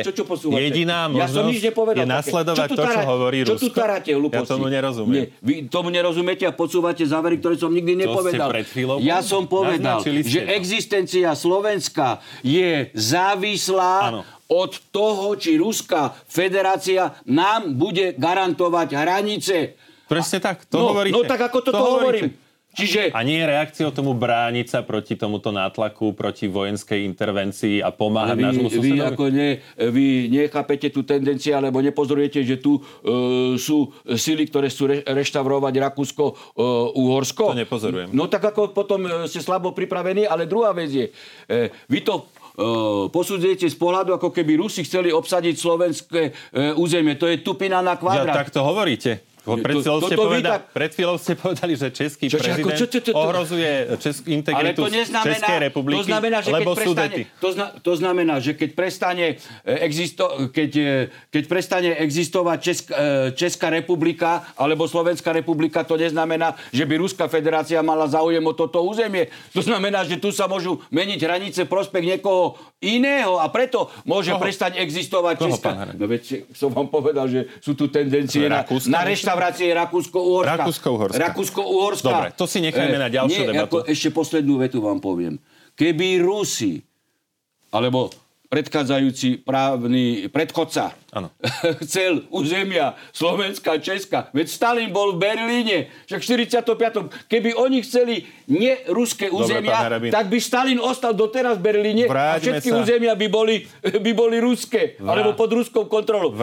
nasledovať to, čo hovorí Rusko. Čo tu taráte, hlúposti? Ja tomu nerozumiem. Nie, vy tomu nerozumiete a podsúvate závery, ktoré som nikdy nepovedal. Ja som povedal, že existencia Slovenska je závislá od toho, či Ruská federácia nám bude garantovať hranice. Presne tak, to hovoríte. No tak ako to hovorím. A nie je reakciou tomu brániť sa proti tomuto nátlaku, proti vojenskej intervencii a pomáhať nášmu susedovi? Vy nechápete tú tendenciu, alebo nepozorujete, že tu sú sily, ktoré sú reštaurovať Rakúsko-Uhorsko? To nepozorujem. No tak ako potom ste slabo pripravení, ale druhá vec je, vy to posudzujete z pohľadu, ako keby Rusi chceli obsadiť slovenské územie. To je tupina na kvadrát. Ja tak to hovoríte. Pred chvíľou ste povedali, že český prezident ohrozuje integritu Českej republiky, lebo Sudety. To znamená, že keď prestane existovať Česká republika alebo Slovenská republika, to neznamená, že by Ruská federácia mala záujem o toto územie. To znamená, že tu sa môžu meniť hranice v prospech niekoho iného a preto môže prestať existovať Česká. No veď som vám povedal, že sú tu tendencie na reštaurácie Rakúsko-Uhorska. Dobre, to si nechajme na ďalšiu debatu. Ešte poslednú vetu vám poviem. Keby Rusi, alebo predchádzajúci právny predchodca chcel územia Slovenska a Česka. Veď Stalin bol v Berlíne, však v 45. Keby oni chceli neruské územia, tak by Stalin ostal doteraz v Berlíne a všetky územia by boli ruské, alebo pod ruskou kontrolou.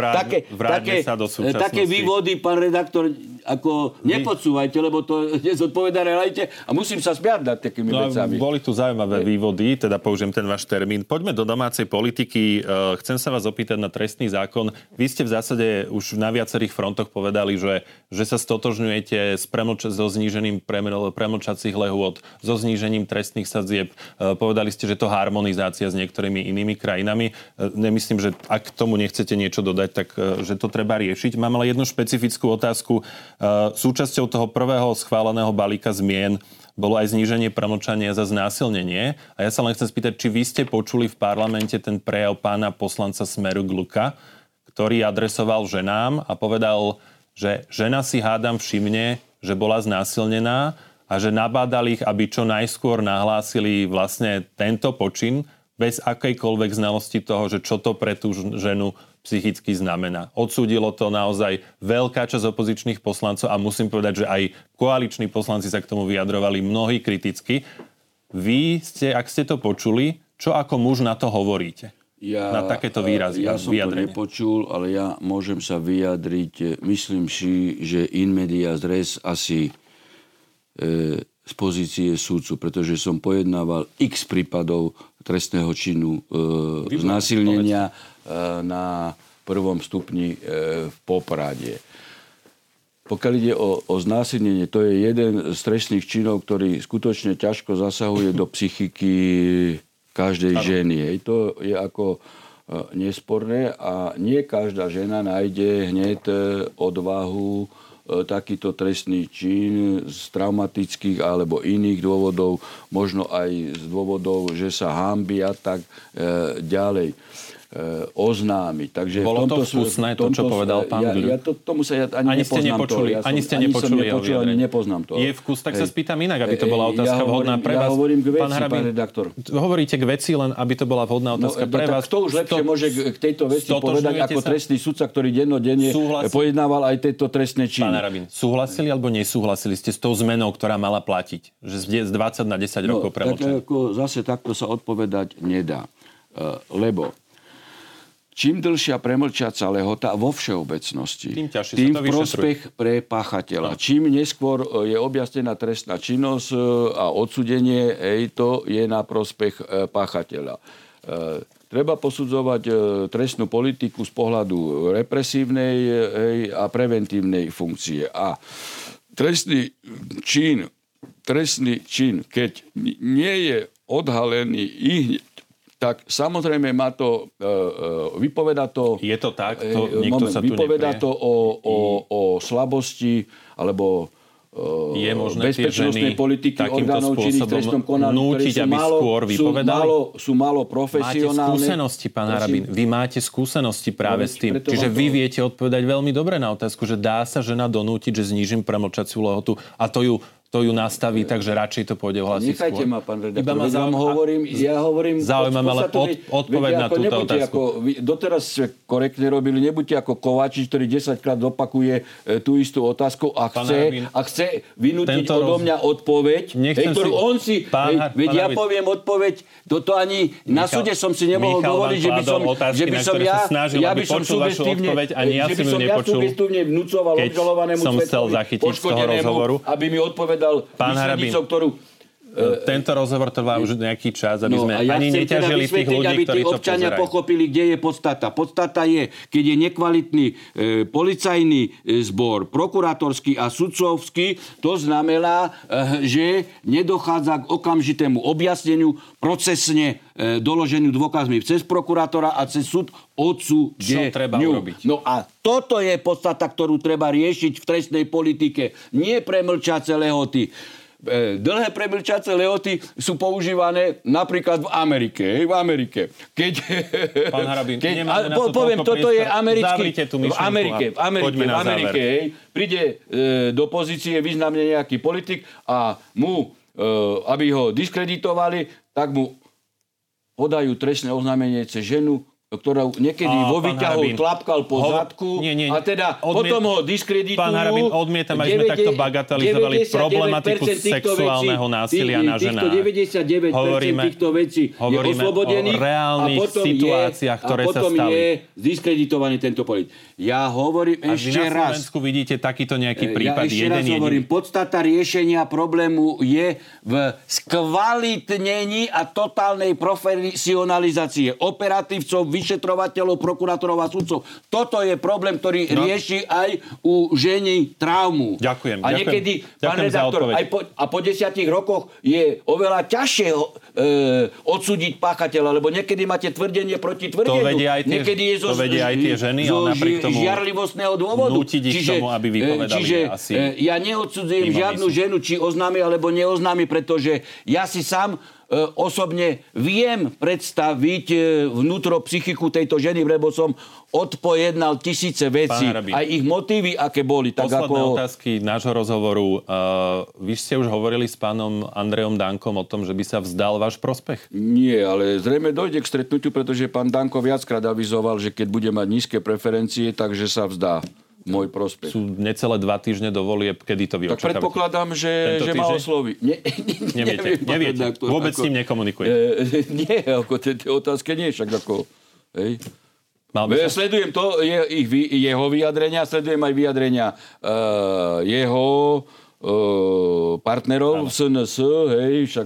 Také vývody, pán redaktor, ako nepodsúvajte, lebo to nezodpovedá realite a musím sa smiať nad takými vecami. Boli tu zaujímavé vývody, teda použijem ten váš termín. Poďme do domácej politiky. Chcem sa vás opýtať na trestný zákon. Vy ste v zásade už na viacerých frontoch povedali, že sa stotožňujete so znížením premlčacích lehôd, so znížením trestných sadzieb. Povedali ste, že to harmonizácia s niektorými inými krajinami. Nemyslím, že ak tomu nechcete niečo dodať, tak že to treba riešiť. Mám ale jednu špecifickú otázku. Súčasťou toho prvého schváleného balíka zmien bolo aj zníženie premlčania za znásilnenie. A ja sa len chcem spýtať, či vy ste počuli v parlamente ten prejav pána poslanca Smeru Gluka, ktorý adresoval ženám a povedal, že žena si hádam všimne, že bola znásilnená a že nabádal ich, aby čo najskôr nahlásili vlastne tento počin bez akejkoľvek znalosti toho, že čo to pre tú ženu psychicky znamená. Odsúdilo to naozaj veľká časť opozičných poslancov a musím povedať, že aj koaliční poslanci sa k tomu vyjadrovali mnohí kriticky. Vy ste, ak ste to počuli, čo ako muž na to hovoríte? Na takéto výrazy. Ja som to nepočul, ale ja môžem sa vyjadriť. Myslím si, že in medias res asi z pozície súdcu, pretože som pojednával x prípadov trestného činu znásilnenia na prvom stupni v Poprade. Pokiaľ ide o znásilnenie, to je jeden z trestných činov, ktorý skutočne ťažko zasahuje do psychiky každej ženy. To je ako nesporné a nie každá žena nájde hneď odvahu takýto trestný čin z traumatických alebo iných dôvodov, možno aj z dôvodov, že sa hanbí a tak ďalej oznámiť. Takže bolo to vkusné, to, čo povedal pán Gľuk? Tomu sa ani nepoznám to. Ani ste nepočuli, ani nepoznám to. Je vkus, tak sa spýtam inak, aby to bola otázka vhodná pre vás. Ja hovorím k veci, pán redaktor. Hovoríte k veci, len aby to bola vhodná otázka pre vás. Kto už lepšie môže k tejto veci povedať ako trestný sudca, ktorý dennodenne pojednával aj tieto trestné činy. Pán Harabin, súhlasili alebo nesúhlasili ste s tou zmenou, ktorá mala platiť? Že z 20 na 10 rokov premlčania? Zase takto sa odpovedať nedá. Lebo čím dlhšia premlčiaca lehota vo všeobecnosti, tým v prospech pre páchateľa. Čím neskôr je objasnená trestná činnosť a odsúdenie, to je na prospech páchateľa. Treba posudzovať trestnú politiku z pohľadu represívnej a preventívnej funkcie. A trestný čin, keď nie je odhalený tak samozrejme má to, vypoveda to... Je to tak? Nikto sa tu vypoveda to o slabosti alebo je možné bezpečnostnej politiky orgánov činných v trestnom konaní, nútiť, aby skôr vypovedali? Sú málo profesionálne. Máte skúsenosti, pán Harabin. Vy máte skúsenosti práve s tým. Čiže vy viete odpovedať veľmi dobre na otázku, že dá sa žena donútiť, že znížim premlčaciu lehotu a to ju nastaví, takže radšej to pôjde ohlásiť skôr. Nechajte ma, pán redaktor. Ja hovorím... Zaujímavé, ale odpoveď na túto otázku. Doteraz ste korektne robili, nebuďte ako Kováčič, ktorý 10-krát opakuje tú istú otázku a chce vynútiť odo mňa odpoveď, ktorú on si... Veď ja poviem odpoveď, to ani na súde som si nemohol dovoliť, že by som ja sugestívne vnúcoval obžalovanému svedkovi poškodenému, aby mi odpovedal výslednicou, ktorú... Tento rozhovor trvá už nejaký čas, aby sme ani neťažili tých ľudí, ktorí to pozerajú. Aby tí občania pochopili, kde je podstata. Podstata je, keď je nekvalitný policajný zbor, prokurátorský a sudcovský, to znamená, že nedochádza k okamžitému objasneniu, procesne doloženiu dôkazmi cez prokurátora a cez súd odsúdeniu. Čo treba urobiť? No a toto je podstata, ktorú treba riešiť v trestnej politike. Nie premlčace lehoty. Dlhé premlčace lehoty sú používané napríklad v Amerike. Keď... Pán Harabin, poviem, toto je americký... V Amerike príde do pozície významne nejaký politik a aby ho diskreditovali, tak mu podajú trestné oznámenie cez ženu, ktorá niekedy vo výťahu tlapkal po zadku a teda potom ho diskreditujú. Pán Harabin, odmietam, aby sme takto bagatelizovali problematiku sexuálneho násilia na ženách. 99% týchto vecí je oslobodených o reálnych situáciách, ktoré sa stali. A potom je diskreditovaný tento politik. Ja hovorím ešte raz. A vy na Slovensku vidíte takýto nejaký prípad? Ja ešte raz hovorím, podstata riešenia problému je v skvalitnení a totálnej profesionalizácie operatívcov, vyšetrovateľov, prokurátorov a sudcov. Toto je problém, ktorý rieši aj u ženy traumu. Ďakujem. A niekedy, pán redaktor, po 10 rokoch je oveľa ťažšie odsúdiť páchateľa, lebo niekedy máte tvrdenie proti tvrdeniu. Niekedy je zo žiarlivostného dôvodu. Nútiť ich k tomu, aby vypovedali. Ja neodsudzujem žiadnu ženu, či oznámi alebo neoznámi, pretože ja si sám osobne viem predstaviť vnútro psychiku tejto ženy, lebo som odpojednal tisíce vecí. Aj ich motívy, aké boli. Posledné otázky nášho rozhovoru. Vy ste už hovorili s pánom Andrejom Dankom o tom, že by sa vzdal váš prospech? Nie, ale zrejme dojde k stretnutiu, pretože pán Danko viackrát avizoval, že keď bude mať nízke preferencie, takže sa vzdá. Môj prospech. Sú necelé 2 týždne do volieb, kedy to vy očakávate? Tak predpokladám, že ma osloví. Neviete. Vôbec s ním nekomunikujete. Nie, ako tie otázky nie, však ako... Hej. Sledujem to, jeho vyjadrenia, sledujem aj vyjadrenia jeho partnerov v SNS, hej, však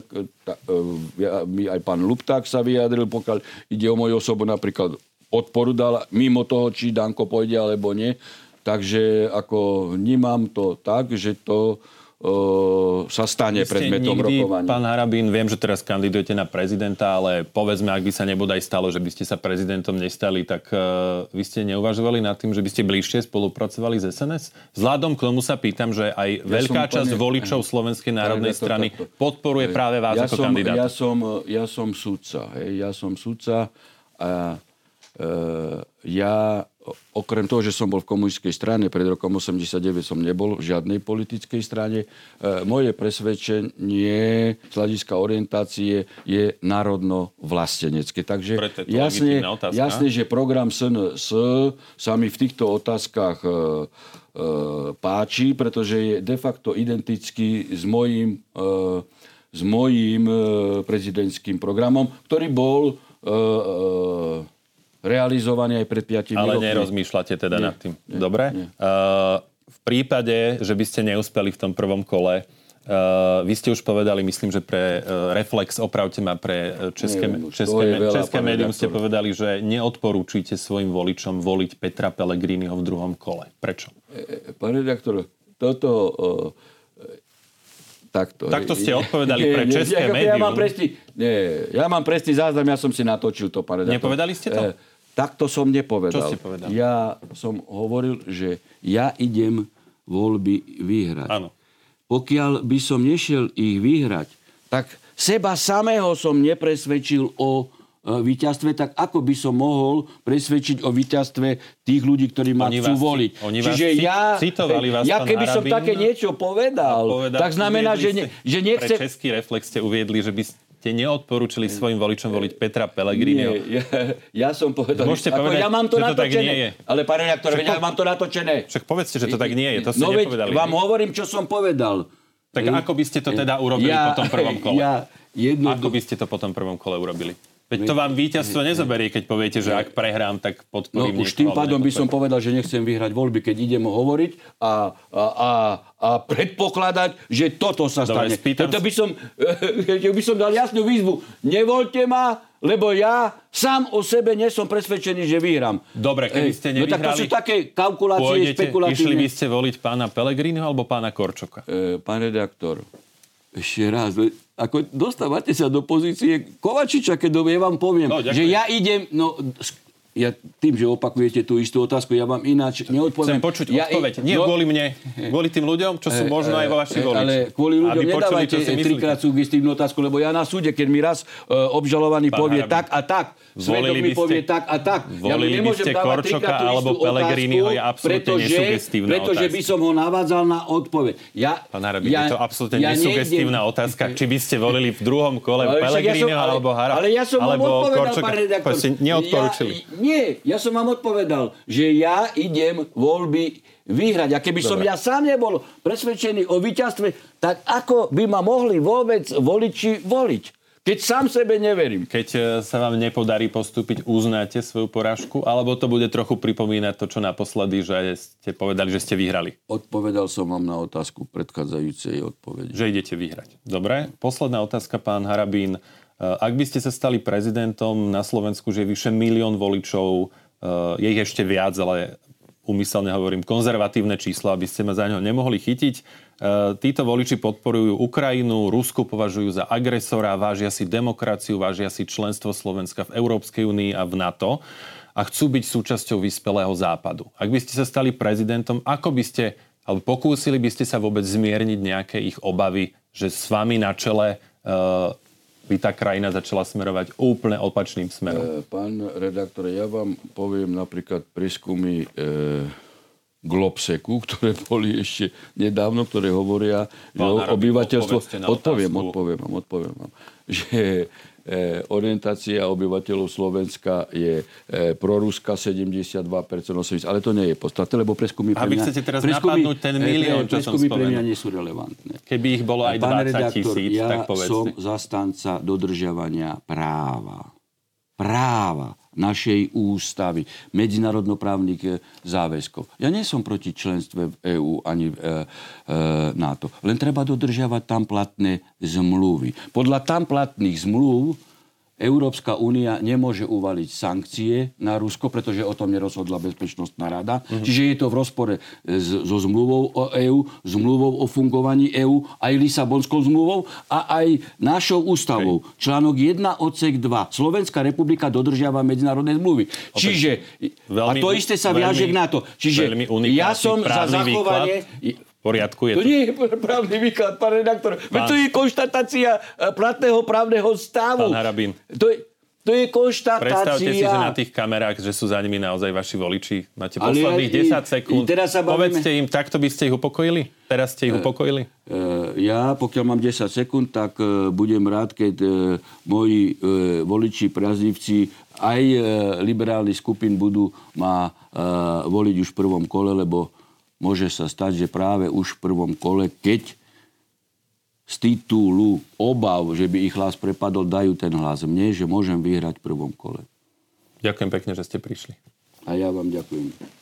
aj pán Lupták sa vyjadril, pokiaľ ide o moju osobu, napríklad odporu dal, mimo toho, či Danko pôjde alebo nie. Takže ako vnímam to tak, že to sa stane predmetom rokovania. Pán Harabin, viem, že teraz kandidujete na prezidenta, ale povedzme, ak by sa nebodaj stalo, že by ste sa prezidentom nestali, tak vy ste neuvažovali nad tým, že by ste bližšie spolupracovali s SNS? Vzhľadom k tomu sa pýtam, že aj veľká časť voličov Slovenskej národnej strany podporuje práve vás ako kandidáta. Ja som sudca. Ja som sudca a ja okrem toho, že som bol v komunistickej strane, pred rokom 89 som nebol v žiadnej politickej strane, moje presvedčenie z hľadiska orientácie je národno-vlastenecké. Takže jasne, že program SNS sa mi v týchto otázkach páči, pretože je de facto identický s mojím prezidentským programom, ktorý bol realizovaný aj pred 5 rokmi. Ale nerozmýšľate teda nad tým. Dobre? Nie. V prípade, že by ste neúspeli v tom prvom kole, vy ste už povedali, myslím, že pre Reflex, opravte ma, pre české médium ste povedali, že neodporúčite svojim voličom voliť Petra Pellegriniho v druhom kole. Prečo? Pán redaktor, Takto ste odpovedali pre české médium. Ja mám presný záznam, ja som si natočil to, pán redaktor. Nepovedali ste to? Takto som nepovedal. Čo ste povedali? Ja som hovoril, že ja idem voľby vyhrať. Áno. Pokiaľ by som nešiel ich vyhrať, tak seba samého som nepresvedčil o víťazstve, tak ako by som mohol presvedčiť o víťazstve tých ľudí, ktorí ma chcú voliť. Čiže citovali vás, ja keby som také niečo povedal, tak znamená, že nechce... Pre Český reflex ste uviedli, že by ste neodporúčili svojim voličom voliť Petra Pellegriniho. Nie, ja som povedal... Môžete povedať, ja mám to že to tak nie je. Ale pán redaktor, ja mám to natočené. Však povedzte, že to tak nie je. To ste nepovedali. Vám hovorím, čo som povedal. Tak ako by ste to teda urobili po tom prvom kole? Ako by ste to po tom prvom kole urobili? Veď to vám víťazstvo nezoberie, keď poviete, že ak prehrám, tak podporím už tým pádom by som povedal, že nechcem vyhrať voľby, keď idem hovoriť a predpokladať, že toto sa stane. Toto by som dal jasnú výzvu. Nevoľte ma, lebo ja sám o sebe nie som presvedčený, že vyhrám. Dobre, keby ste nevyhrali... tak to sú také kalkulácie špekulatívne. Išli by ste voliť pána Pellegriniho alebo pána Korčoka? Pán redaktor, ešte raz... Ako dostávate sa do pozície Kovačiča, keď ja vám poviem, že ja idem... Ja tým, že opakujete tú istú otázku, ja vám ináč neodpoviem. Chcem počuť odpoveď. Nie kvôli mne, kvôli tým ľuďom, čo sú možno aj vo vaši voliči. Ale kvôli ľuďom nedávajte trikrát sugestívnu otázku, lebo ja na súde, keď mi raz obžalovaný povie tak a tak, svedok mi povie tak a tak. Volili by ste Korčoka alebo Pellegriniho, je absolútne nesugestívna otázka. Pretože by som ho navádzal na odpoveď. Pán Harabín, je to absolútne nesugestívna otázka. Či by ste volili v druhom kole Pellegriniho alebo Korčoka? Ale ja som vám odpovedal, pán redaktor. Neodporúčili. Nie, ja som vám odpovedal, že ja idem voľby vyhrať. A keby som ja sám nebol presvedčený o víťazstve, tak ako by ma mohli vôbec voliči voliť? Keď sám sebe neverím. Keď sa vám nepodarí postúpiť, uznáte svoju porážku? Alebo to bude trochu pripomínať to, čo naposledy, že ste povedali, že ste vyhrali? Odpovedal som vám na otázku predchádzajúcej odpovede. Že idete vyhrať. Dobre. Posledná otázka, pán Harabín. Ak by ste sa stali prezidentom, na Slovensku žije vyše 1 milión voličov, je ich ešte viac, ale úmyselne hovorím konzervatívne čísla, aby ste ma za ňo nemohli chytiť. Títo voliči podporujú Ukrajinu, Rusko považujú za agresora, vážia si demokraciu, vážia si členstvo Slovenska v Európskej únii a v NATO a chcú byť súčasťou vyspelého západu. Ak by ste sa stali prezidentom, ako by ste, alebo pokúsili by ste sa vôbec zmierniť nejaké ich obavy, že s vami na čele by tá krajina začala smerovať úplne opačným smerom? Pán redaktor, ja vám poviem napríklad prieskumy Globseku, ktoré boli ešte nedávno, ktoré hovoria, že obyvateľstvo... Odpoviem vám. Že orientácia obyvateľov Slovenska je proruská 72%, 80%, ale to nie je podstatné, lebo preskumy pre mňa... A vy chcete teraz napadnúť ten milión, čo som spomenul. Preskumy pre mňa nie sú relevantné. Keby ich bolo aj 20 000, tak povedzte. Ja som zastanca dodržiavania práva našej ústavy, medzinárodnoprávnych záväzkov. Ja nie som proti členstve v EÚ ani v NATO. Len treba dodržiavať tam platné zmluvy. Podľa tam platných zmluv Európska únia nemôže uvaliť sankcie na Rusko, pretože o tom nerozhodla Bezpečnostná rada. Čiže je to v rozpore so zmluvou o EÚ, zmluvou o fungovaní EÚ, aj Lisabonskou zmluvou a aj našou ústavou. Článok 1 odsek 2. Slovenská republika dodržiava medzinárodné zmluvy. Čiže, a to isté sa viaže k NATO. Čiže ja som za zachovanie... Poriadku, to nie je právny výklad, pán redaktor. To je konštatácia platného právneho stavu. Pán Harabín. To je konštatácia. Predstavte si, že na tých kamerách, že sú za nimi naozaj vaši voliči. Máte posledných 10 sekúnd. Povedzte im, takto by ste ich upokojili? Teraz ste ich upokojili? Ja, pokiaľ mám 10 sekúnd, tak budem rád, keď moji voliči, priaznivci aj liberálnych skupín budú ma voliť už v prvom kole, lebo môže sa stať, že práve už v prvom kole, keď z titulu obav, že by ich hlas prepadol, dajú ten hlas mne, že môžem vyhrať v prvom kole. Ďakujem pekne, že ste prišli. A ja vám ďakujem.